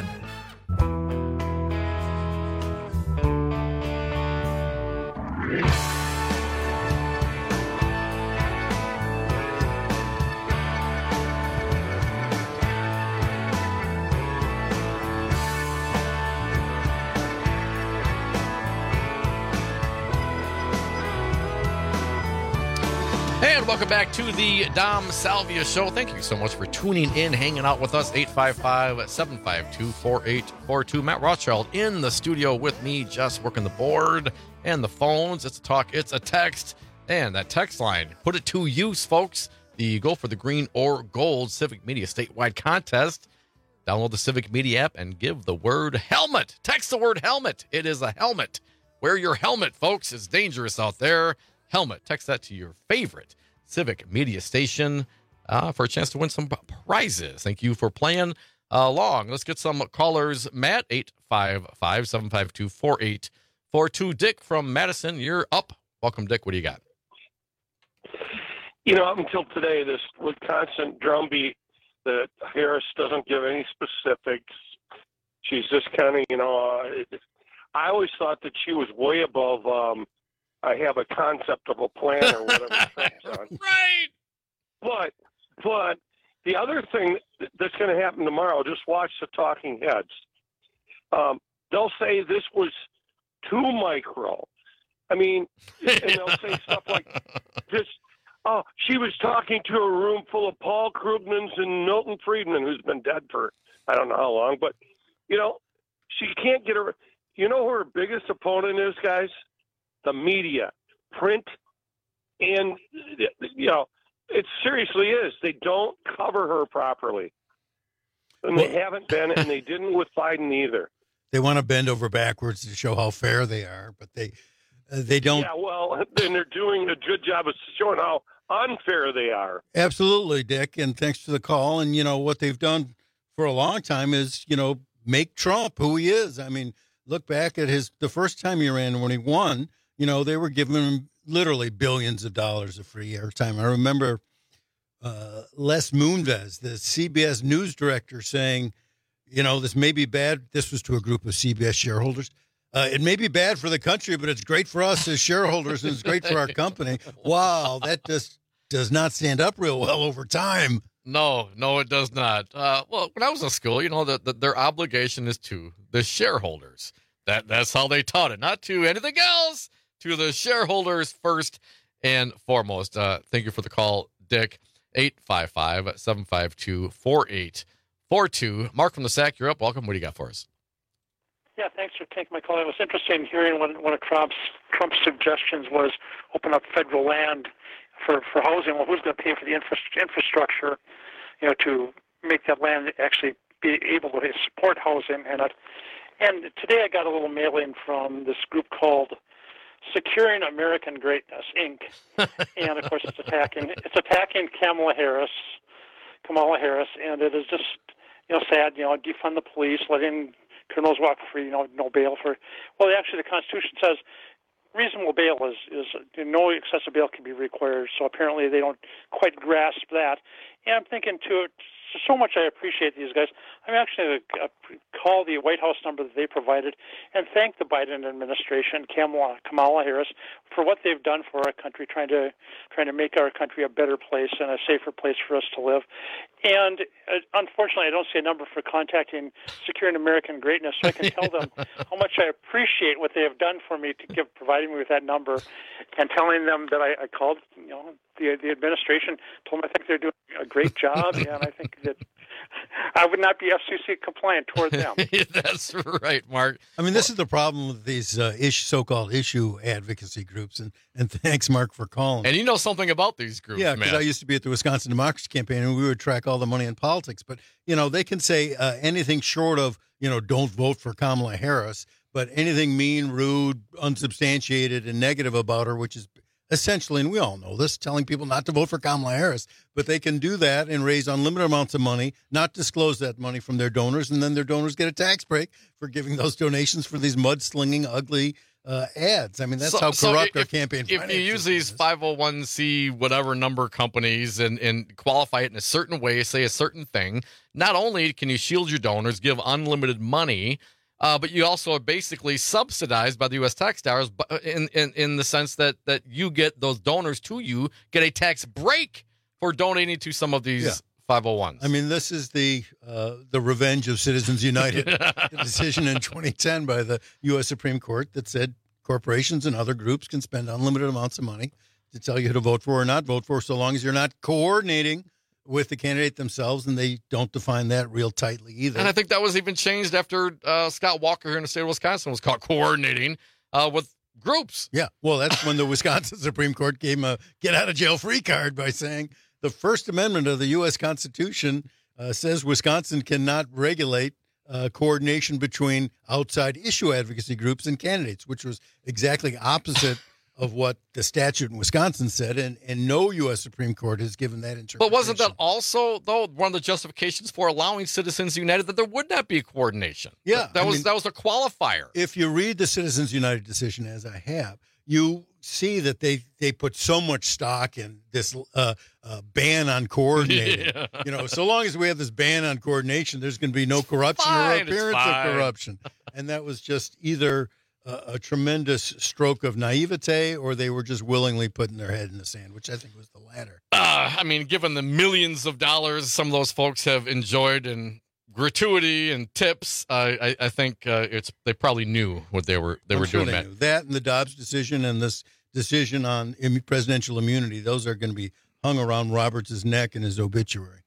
And welcome back to the Dom Salvia Show. Thank you so much for tuning in, hanging out with us. 855-752-4842. Matt Rothschild in the studio with me, just working the board and the phones. It's a talk, it's a text. And that text line, put it to use, folks. The Go for the Green or Gold Civic Media statewide contest. Download the Civic Media app and give the word helmet. Text the word helmet. It is a helmet. Wear your helmet, folks. It's dangerous out there. Helmet. Text that to your favorite Civic Media station for a chance to win some prizes. Thank you for playing along. Let's get some callers. Matt, 855-752-4842. Dick from Madison, you're up. Welcome, Dick. What do you got? You know, up until today, this Wisconsin drumbeat that Harris doesn't give any specifics. She's just kind of, I always thought that she was way above, I have a concept of a plan or whatever. Right. But the other thing that's going to happen tomorrow, just watch the talking heads. They'll say this was too micro. I mean, and they'll say stuff like this. Oh, she was talking to a room full of Paul Krugmans and Milton Friedman, who's been dead for I don't know how long. But, she can't get her. You know who her biggest opponent is, guys? The media, print, and, it seriously is. They don't cover her properly. And they haven't been, and they didn't with Biden either. They want to bend over backwards to show how fair they are, but they don't. Yeah, well, and they're doing a good job of showing how unfair they are. Absolutely, Dick, and thanks for the call. And, what they've done for a long time is, make Trump who he is. I mean, look back at the first time he ran when he won, they were giving him literally billions of dollars of free airtime. I remember Les Moonves, the CBS news director, saying, this may be bad. This was to a group of CBS shareholders. It may be bad for the country, but it's great for us as shareholders, and it's great for our company. Wow, that just does not stand up real well over time. No, it does not. Well, when I was in school, their obligation is to the shareholders. That's how they taught it, not to anything else, to the shareholders first and foremost. Thank you for the call, Dick. 855-752-4842. Mark from the SAC, you're up. Welcome. What do you got for us? Yeah, thanks for taking my call. I was interested in hearing one of Trump's suggestions was open up federal land for housing. Well, who's going to pay for the infrastructure, to make that land actually be able to support housing? And today I got a little mail-in from this group called Securing American Greatness, Inc. And, of course, it's attacking Kamala Harris, and it is just, sad, defund the police, letting criminals walk free, no bail for. Well, actually, the Constitution says reasonable bail is no excessive bail can be required. So apparently, they don't quite grasp that. And I'm thinking too, so much I appreciate these guys. I'm actually going to call the White House number that they provided and thank the Biden administration, Kamala Harris, for what they've done for our country, trying to make our country a better place and a safer place for us to live. And unfortunately, I don't see a number for contacting Securing American Greatness, so I can tell them how much I appreciate what they have done for me to providing me with that number, and telling them that I called, the administration, told them I think they're doing a great job, and I think that I would not be FCC compliant toward them. That's right, Mark. I mean, this is the problem with these so-called issue advocacy groups, and thanks, Mark, for calling. And you know something about these groups, yeah, because I used to be at the Wisconsin Democracy Campaign, and we would track all the money in politics. But, they can say anything short of, don't vote for Kamala Harris, but anything mean, rude, unsubstantiated, and negative about her, which is essentially, and we all know this, telling people not to vote for Kamala Harris, but they can do that and raise unlimited amounts of money, not disclose that money from their donors, and then their donors get a tax break for giving those donations for these mudslinging, ugly ads. I mean, that's how corrupt our campaign if you use these 501c whatever number companies and qualify it in a certain way, say a certain thing, not only can you shield your donors, give unlimited money, but you also are basically subsidized by the U.S. tax dollars in the sense that you get those donors to you get a tax break for donating to some of these 501s. I mean, this is the revenge of Citizens United, the decision in 2010 by the U.S. Supreme Court that said corporations and other groups can spend unlimited amounts of money to tell you who to vote for or not vote for, so long as you're not coordinating with the candidate themselves, and they don't define that real tightly either. And I think that was even changed after Scott Walker here in the state of Wisconsin was caught coordinating with groups. Yeah, well, that's when the Wisconsin Supreme Court gave him a get-out-of-jail-free card by saying the First Amendment of the U.S. Constitution says Wisconsin cannot regulate coordination between outside issue advocacy groups and candidates, which was exactly opposite of what the statute in Wisconsin said, and no U.S. Supreme Court has given that interpretation. But wasn't that also, though, one of the justifications for allowing Citizens United that there would not be coordination? Yeah. That was a qualifier. If you read the Citizens United decision, as I have, you see that they put so much stock in this ban on coordinating. Yeah. You know, so long as we have this ban on coordination, there's going to be no corruption or appearance of corruption. And that was just either a tremendous stroke of naivete, or they were just willingly putting their head in the sand, which I think was the latter. I mean, given the millions of dollars some of those folks have enjoyed in gratuity and tips, I think they probably knew what they were doing. They knew. That and the Dobbs decision and this decision on presidential immunity, those are going to be hung around Roberts' neck in his obituary.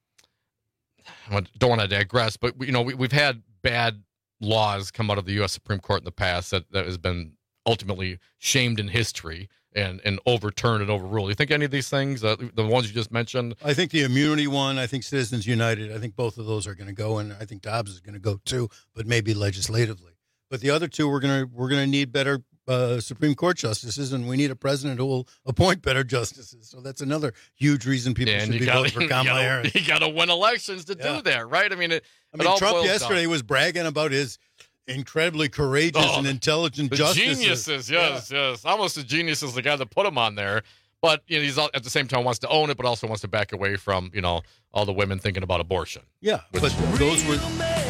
I don't want to digress, but we've had bad laws come out of the U.S. Supreme Court in the past that has been ultimately shamed in history and overturned and overruled. You think any of these things, the ones you just mentioned? I think the immunity one, I think Citizens United, I think both of those are going to go, and I think Dobbs is going to go too, but maybe legislatively. But the other two, we're going to need better Supreme Court justices, and we need a president who will appoint better justices. So that's another huge reason people should be voting for Kamala Harris. You got to win elections to do that, right? I mean, Trump yesterday was bragging about his incredibly courageous and intelligent justices. Geniuses, yes. Almost as genius as the guy that put him on there. But he's at the same time wants to own it, but also wants to back away from all the women thinking about abortion. Yeah, but those were.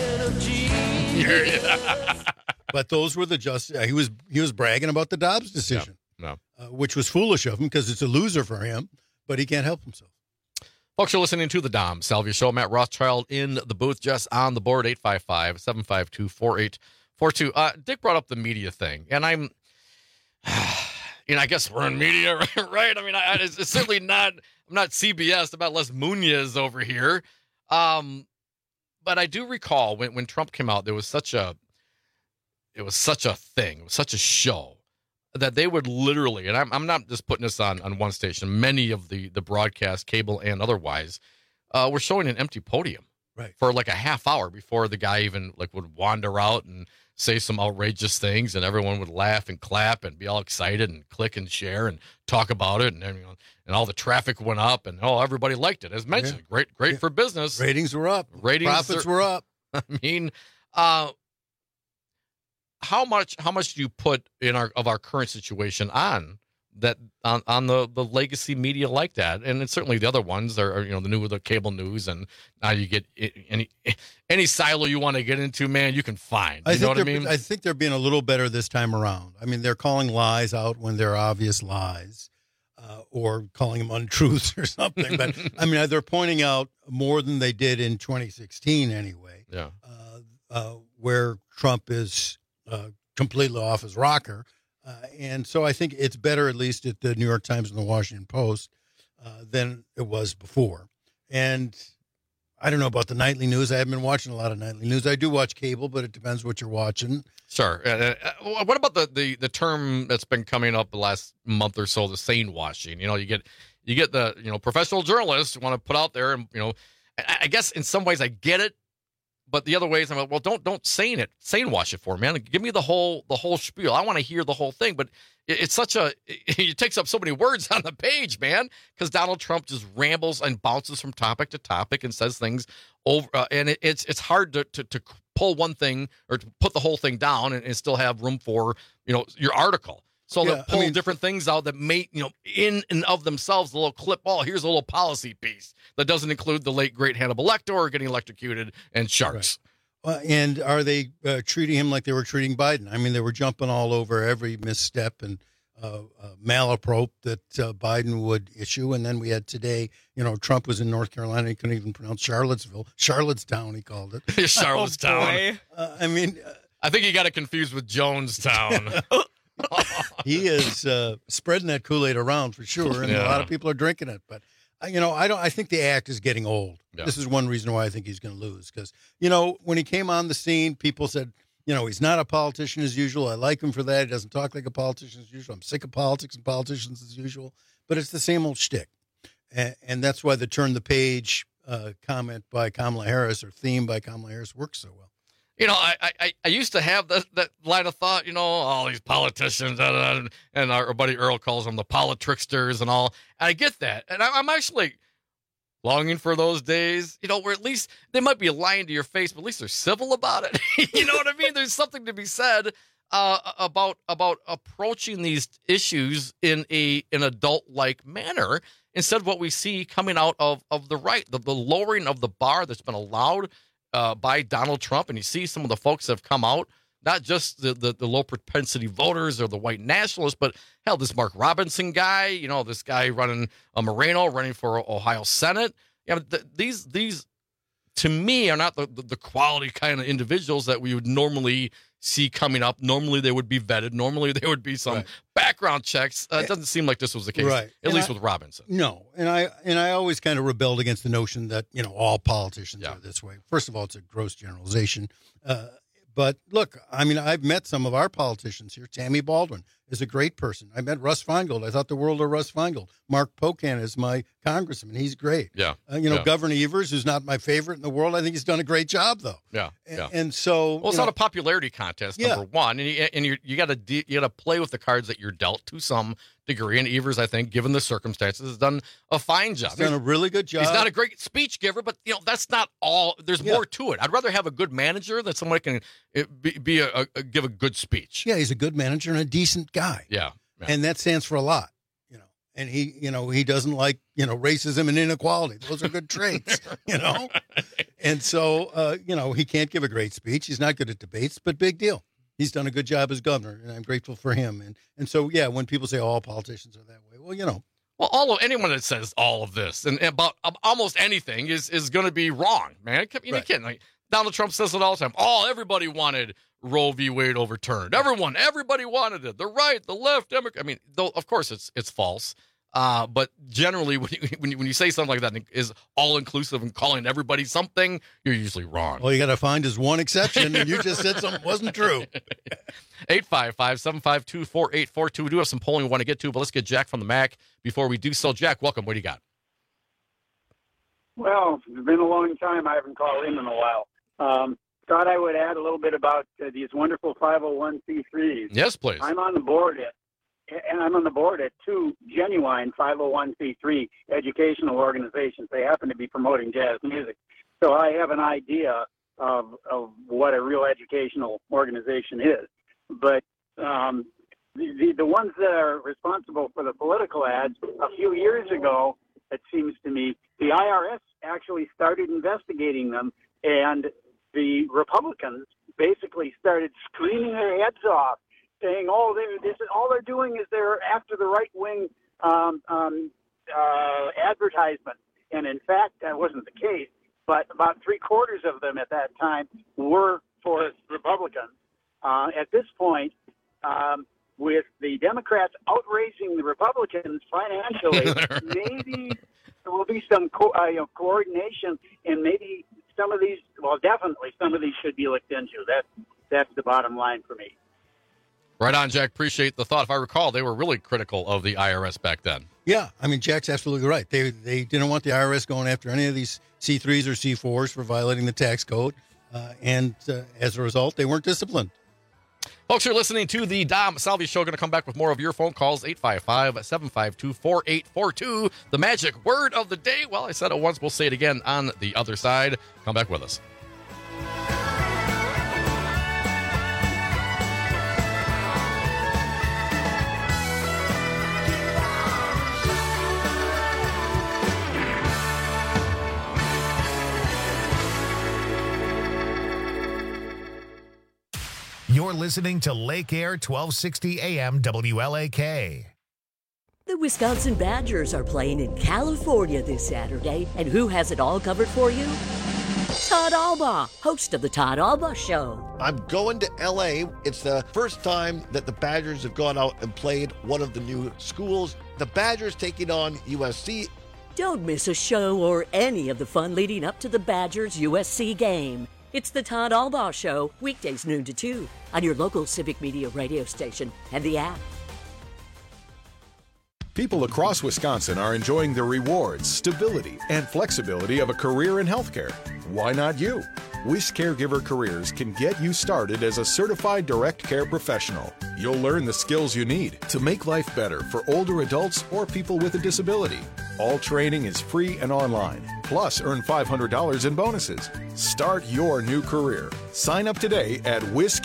But those were the he was bragging about the Dobbs decision, which was foolish of him because it's a loser for him, but he can't help himself. Folks, you're listening to the Dom Salvia Show. Matt Rothschild in the booth, just on the board, 855-752-4842. Dick brought up the media thing, and I'm, I guess we're in media, right? I mean, it's certainly not, I'm not CBS, I'm not Les Munoz over here. But I do recall when Trump came out, there was such a thing, it was such a show that they would literally, and I'm not just putting this on one station, many of the broadcast, cable and otherwise, were showing an empty podium for like a half hour before the guy even would wander out and say some outrageous things, and everyone would laugh and clap and be all excited and click and share and talk about it, and all the traffic went up, and everybody liked it. As mentioned, great for business. Ratings were up. Profits were up. I mean, how much do you put in our current situation on that on the legacy media like that? And it's certainly the other ones are the cable news, and now you get any silo you want to get into, man, you can find. You know what I mean? I think they're being a little better this time around. I mean, they're calling lies out when they're obvious lies, or calling them untruths or something. But I mean, they're pointing out more than they did in 2016 anyway. Yeah. Where Trump is completely off his rocker. And so I think it's better, at least at the New York Times and the Washington Post, than it was before. And I don't know about the nightly news. I haven't been watching a lot of nightly news. I do watch cable, but it depends what you're watching. Sure. What about the term that's been coming up the last month or so, the sane washing? You get the professional journalists want to put out there, and I guess in some ways I get it. But the other ways, I'm like, well, don't sane wash it for me, man. Give me the whole spiel. I want to hear the whole thing. But it's it takes up so many words on the page, man, because Donald Trump just rambles and bounces from topic to topic and says things over, and it's hard to pull one thing or to put the whole thing down and still have room for your article. So they'll pull different things out that may, in and of themselves, a little clip. Oh, here's a little policy piece that doesn't include the late, great Hannibal Lecter getting electrocuted and sharks. Right. And are they treating him like they were treating Biden? I mean, they were jumping all over every misstep and malaprop that Biden would issue. And then we had today, Trump was in North Carolina. He couldn't even pronounce Charlottetown, he called it. Charlottetown. I mean, I think he got it confused with Jonestown. He is spreading that Kool-Aid around for sure, and a lot of people are drinking it. But I think the act is getting old. Yeah. This is one reason why I think he's going to lose, because when he came on the scene, people said, he's not a politician as usual. I like him for that. He doesn't talk like a politician as usual. I'm sick of politics and politicians as usual. But it's the same old shtick. And that's why the turn the page comment by Kamala Harris or theme by Kamala Harris works so well. I used to have that line of thought, all these politicians, and our buddy Earl calls them the politricksters and all. And I get that. And I'm actually longing for those days, where at least they might be lying to your face, but at least they're civil about it. You know what I mean? There's something to be said about approaching these issues in an adult-like manner instead of what we see coming out of the right, the lowering of the bar that's been allowed by Donald Trump. And you see some of the folks that have come out, not just the low propensity voters or the white nationalists, but hell, this Mark Robinson guy, this guy running Moreno running for Ohio Senate. These to me are not the quality kind of individuals that we would normally see coming up. Normally they would be vetted. Normally there would be some background checks. It doesn't seem like this was the case, at least with Robinson. No, and I always kind of rebelled against the notion that all politicians are this way. First of all, it's a gross generalization. But look, I've met some of our politicians here. Tammy Baldwin is a great person. I met Russ Feingold. I thought the world of Russ Feingold. Mark Pocan is my congressman. He's great. Yeah. Governor Evers, who's not my favorite in the world. I think he's done a great job, though. Yeah. And so, well, it's not a popularity contest, number one, and you got to play with the cards that you're dealt to some degree. And Evers, I think, given the circumstances, has done a fine job. He's done a really good job. He's not a great speech giver, but that's not all. There's more to it. I'd rather have a good manager than someone can give a good speech. Yeah, he's a good manager and a decent guy. Yeah. And that stands for a lot. And he doesn't like, racism and inequality. Those are good traits, And so, he can't give a great speech. He's not good at debates, but big deal. He's done a good job as governor, and I'm grateful for him. And so, when people say all politicians are that way, well, anyone that says all of this and about almost anything is going to be wrong, man. You can't, Donald Trump says it all the time. Everybody wanted Roe v. Wade overturned. Everybody wanted it. The right, the left, Democrat. Though of course it's false. But generally, when you say something like that is all inclusive and calling everybody something, you're usually wrong. Well, you got to find is one exception, and you just said something wasn't true. 855-752-4842. We do have some polling we want to get to, but let's get Jack from the MAC before we do so. Jack, welcome. What do you got? Well, it's been a long time. I haven't called in a while. Thought I would add a little bit about these wonderful 501c3s. Yes, please. I'm on the board at two genuine 501c3 educational organizations. They happen to be promoting jazz music, so I have an idea of what a real educational organization is. But the ones that are responsible for the political ads, a few years ago, it seems to me, the IRS actually started investigating them, and the Republicans basically started screaming their heads off, saying, all they're doing is they're after the right-wing advertisement. And in fact, that wasn't the case, but about three-quarters of them at that time were for Republicans. At this point, with the Democrats outraising the Republicans financially, maybe there will be some coordination, and maybe some of these, well, definitely some of these should be looked into. That's the bottom line for me. Right on, Jack. Appreciate the thought. If I recall, they were really critical of the IRS back then. Yeah, Jack's absolutely right. They didn't want the IRS going after any of these C3s or C4s for violating the tax code, and as a result, they weren't disciplined. Folks, you're listening to the Dom Salvi Show. Going to come back with more of your phone calls, 855-752-4842. The magic word of the day. Well, I said it once. We'll say it again on the other side. Come back with us. You're listening to Lake Air 1260 AM WLAK. The Wisconsin Badgers are playing in California this Saturday, and who has it all covered for you? Todd Albaugh, host of The Todd Albaugh Show. I'm going to L.A. It's the first time that the Badgers have gone out and played one of the new schools. The Badgers taking on USC. Don't miss a show or any of the fun leading up to the Badgers USC game. It's The Todd Albaugh Show, weekdays noon to 2 on your local Civic Media radio station and the app. People across Wisconsin are enjoying the rewards, stability, and flexibility of a career in healthcare. Why not you? Wish Caregiver Careers can get you started as a certified direct care professional. You'll learn the skills you need to make life better for older adults or people with a disability. All training is free and online. Plus, earn $500 in bonuses. Start your new career. Sign up today at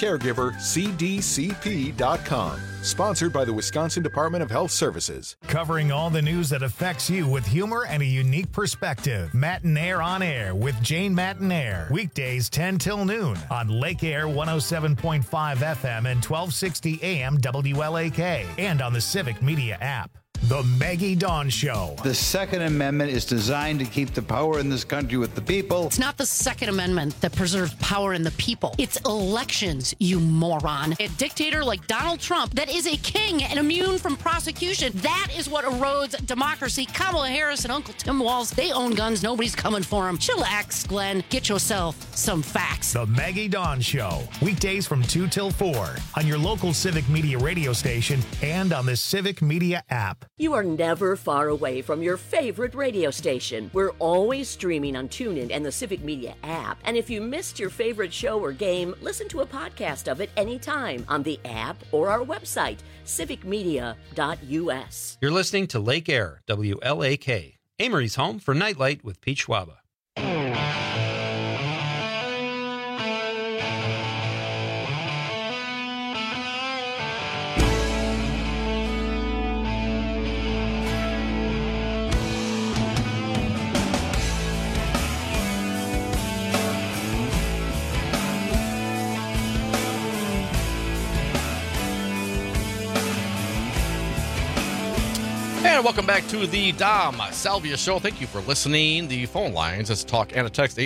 WisCaregiverCDCP.com. Sponsored by the Wisconsin Department of Health Services. Covering all the news that affects you with humor and a unique perspective. Matinaire on Air with Jane Matinaire. Weekdays 10 till noon on Lake Air 107.5 FM and 1260 AM WLAK. And on the Civic Media app. The Maggie Dawn Show. The Second Amendment is designed to keep the power in this country with the people. It's not the Second Amendment that preserves power in the people. It's elections, you moron. A dictator like Donald Trump that is a king and immune from prosecution. That is what erodes democracy. Kamala Harris and Uncle Tim Walz, they own guns. Nobody's coming for them. Chillax, Glenn. Get yourself some facts. The Maggie Dawn Show. Weekdays from 2 till 4 on your local Civic Media radio station and on the Civic Media app. You are never far away from your favorite radio station. We're always streaming on TuneIn and the Civic Media app. And if you missed your favorite show or game, listen to a podcast of it anytime on the app or our website, civicmedia.us. You're listening to Lake Air, WLAK, Amory's home for Nightlight with Pete Schwaba. And welcome back to the Dom Salvia Show. Thank you for listening. The phone lines is talk and a text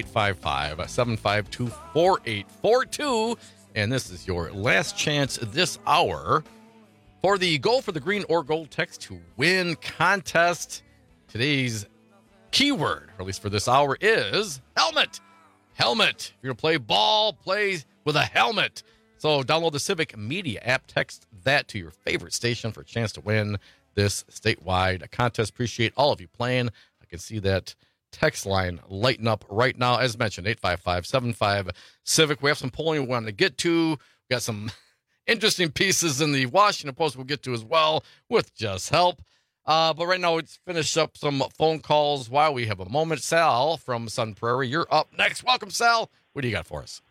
855-752-4842. And this is your last chance this hour for the Goal for the Green or Gold Text to Win contest. Today's keyword, or at least for this hour, is helmet. Helmet. If you're going to play ball, play with a helmet. So download the Civic Media app, text that to your favorite station for a chance to win this statewide contest. Appreciate all of you playing. I can see that text line lighting up right now. As mentioned, 855-75-CIVIC. We have some polling we want to get to. We got some interesting pieces in the Washington Post we'll get to as well with just help. But right now, let's finish up some phone calls while we have a moment. Sal from Sun Prairie, you're up next. Welcome, Sal. What do you got for us?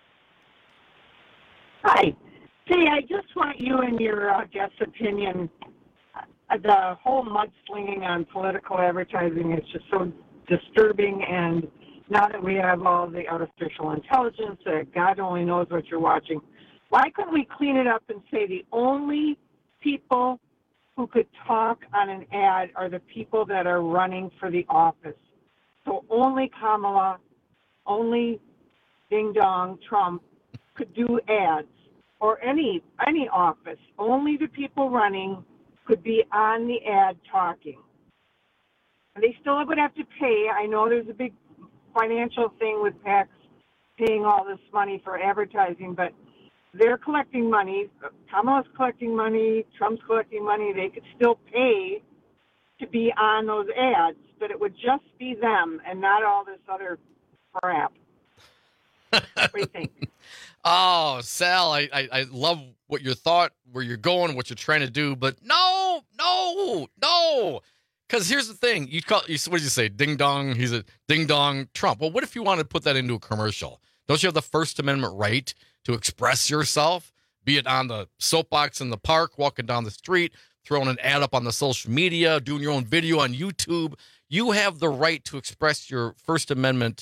Hi. Say, I just want you and your guest's opinion. The whole mudslinging on political advertising is just so disturbing, and now that we have all the artificial intelligence, God only knows what you're watching, why couldn't we clean it up and say the only people who could talk on an ad are the people that are running for the office? So only Kamala, only Ding Dong Trump could do ads, or any office. Only the people running could be on the ad talking. And they still would have to pay. I know there's a big financial thing with PACs paying all this money for advertising, but they're collecting money. Kamala's collecting money. Trump's collecting money. They could still pay to be on those ads, but it would just be them and not all this other crap. What do you think? Oh, Sal, I love what your thought, where you're going, what you're trying to do, but no. Because here's the thing. What did you say? Ding dong, he's a ding dong Trump. Well, what if you want to put that into a commercial? Don't you have the First Amendment right to express yourself, be it on the soapbox in the park, walking down the street, throwing an ad up on the social media, doing your own video on YouTube? You have the right to express your First Amendment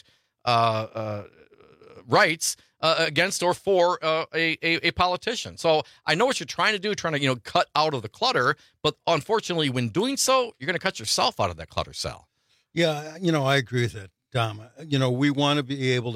rights against or for a politician. So I know what you're trying to do, trying to cut out of the clutter, but unfortunately, when doing so, you're going to cut yourself out of that clutter, Sal. Yeah, I agree with that. Dom. We want to be able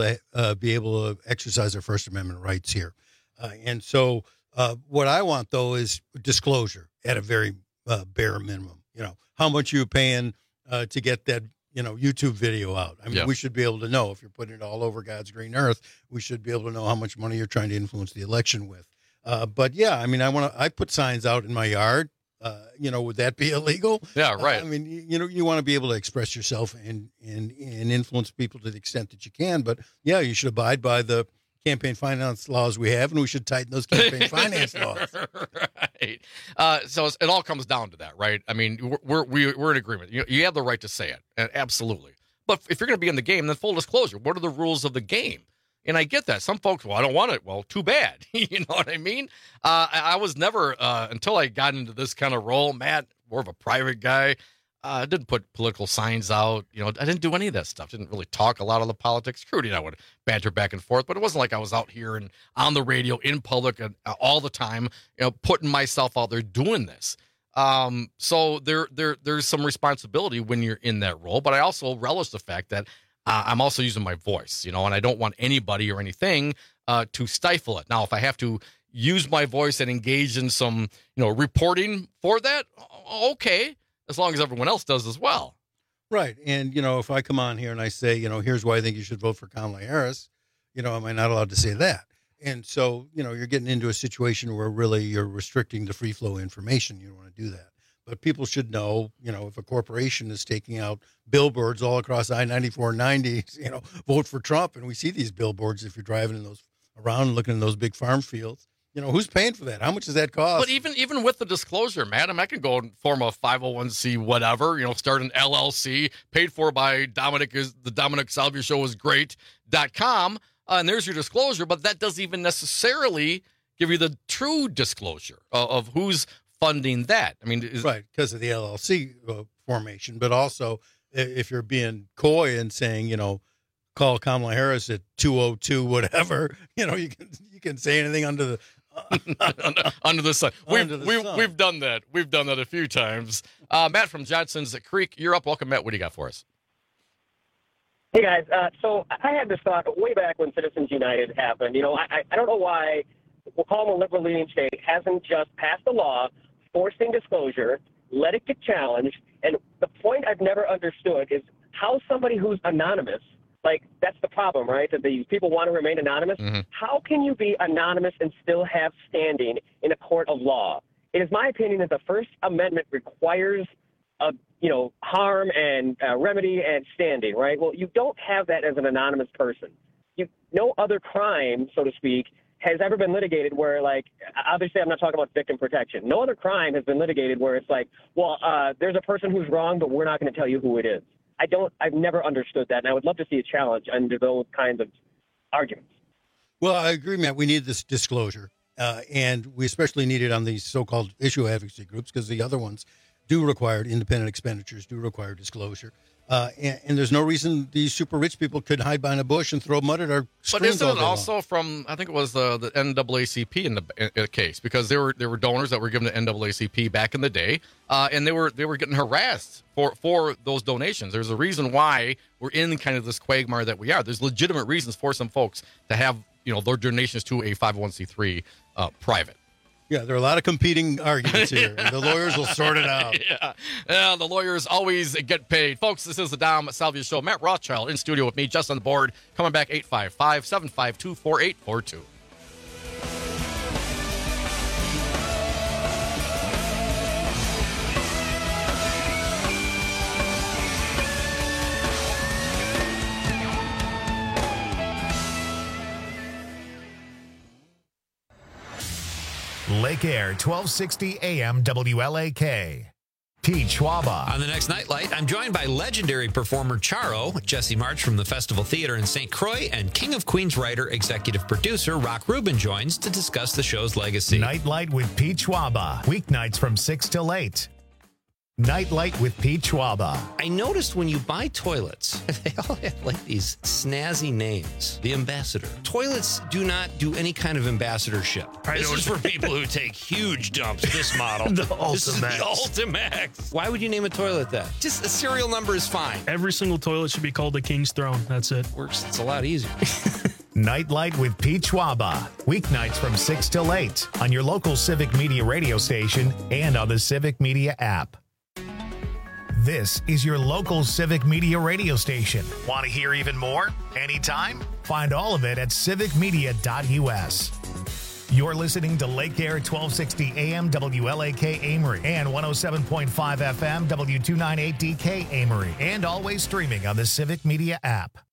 to exercise our First Amendment rights here. And so what I want, though, is disclosure at a very bare minimum. How much you're paying to get that, YouTube video out. I mean, we should be able to know if you're putting it all over God's green earth. We should be able to know how much money you're trying to influence the election with. But yeah, I mean, I put signs out in my yard. Would that be illegal? Yeah, right. I mean, you want to be able to express yourself and influence people to the extent that you can. But yeah, you should abide by the campaign finance laws we have, and we should tighten those campaign finance laws. Right. So it all comes down to that, right? I mean, we're in agreement. You have the right to say it, absolutely. But if you're going to be in the game, then full disclosure. What are the rules of the game? And I get that. Some folks, I don't want it. Well, too bad. You know what I mean? I was never, until I got into this kind of role, Matt, more of a private guy, I didn't put political signs out. I didn't do any of that stuff. Didn't really talk a lot of the politics. Trudy and I would banter back and forth, but it wasn't like I was out here and on the radio in public all the time, putting myself out there doing this. So there's some responsibility when you're in that role, but I also relish the fact that I'm also using my voice, and I don't want anybody or anything to stifle it. Now, if I have to use my voice and engage in some, reporting for that, okay, as long as everyone else does as well. Right. And, if I come on here and I say, here's why I think you should vote for Kamala Harris, am I not allowed to say that? And so, you're getting into a situation where really you're restricting the free flow of information. You don't want to do that. But people should know, if a corporation is taking out billboards all across I-9490, vote for Trump. And we see these billboards if you're driving in those around and looking in those big farm fields. Who's paying for that? How much does that cost? But even with the disclosure, madam, I can go and form a 501c whatever, start an LLC paid for by the Dominic Salvia Show is great.com. And there's your disclosure, but that doesn't even necessarily give you the true disclosure of who's funding that. I mean, right, because of the LLC formation, but also if you're being coy and saying, call Kamala Harris at 202 whatever, you can say anything under the under the sun. We've done that. We've done that a few times. Matt from Johnson's Creek, you're up. Welcome, Matt. What do you got for us? Hey guys, so I had this thought way back when Citizens United happened. I don't know why Oklahoma liberal leading state hasn't just passed a law forcing disclosure, let it get challenged, and the point I've never understood is how somebody who's anonymous, like that's the problem, right? That these people want to remain anonymous. Mm-hmm. How can you be anonymous and still have standing in a court of law? It is my opinion that the First Amendment requires harm and remedy and standing, right? Well, you don't have that as an anonymous person. No other crime, so to speak, has ever been litigated where, like, obviously I'm not talking about victim protection. No other crime has been litigated where it's like, well, there's a person who's wrong, but we're not going to tell you who it is. I've never understood that, and I would love to see a challenge under those kinds of arguments. Well, I agree, Matt. We need this disclosure, and we especially need it on these so-called issue advocacy groups because the other ones do require independent expenditures, do require disclosure. And there's no reason these super rich people could hide behind a bush and throw mud at our screens. But isn't it also from, I think it was the NAACP in the case, because there were donors that were given to NAACP back in the day, and they were getting harassed for those donations. There's a reason why we're in kind of this quagmire that we are. There's legitimate reasons for some folks to have their donations to a 501c3 private. Yeah, there are a lot of competing arguments here. The lawyers will sort it out. Yeah, the lawyers always get paid. Folks, this is the Dom Salvia Show. Matt Rothschild in studio with me, just on the board. Coming back, 855-752-4842. Lake Air, 1260 AM WLAK. Pete Schwaba. On the next Nightlight, I'm joined by legendary performer Charo, Jesse March from the Festival Theater in St. Croix, and King of Queens writer, executive producer Rock Rubin joins to discuss the show's legacy. Nightlight with Pete Schwaba. Weeknights from 6 till 8. Nightlight with Pete Schwaba. I noticed when you buy toilets, they all have like these snazzy names. The Ambassador. Toilets do not do any kind of ambassadorship. This is for people who take huge dumps. This model. This is the Ultimax. Why would you name a toilet that? Just a serial number is fine. Every single toilet should be called the King's Throne. That's it. Works. It's a lot easier. Nightlight with Pete Schwaba. Weeknights from 6 till 8 on your local Civic Media radio station and on the Civic Media app. This is your local Civic Media radio station. Want to hear even more? Anytime? Find all of it at civicmedia.us. You're listening to Lake Air 1260 AM WLAK Amory and 107.5 FM W298DK Amory, and always streaming on the Civic Media app.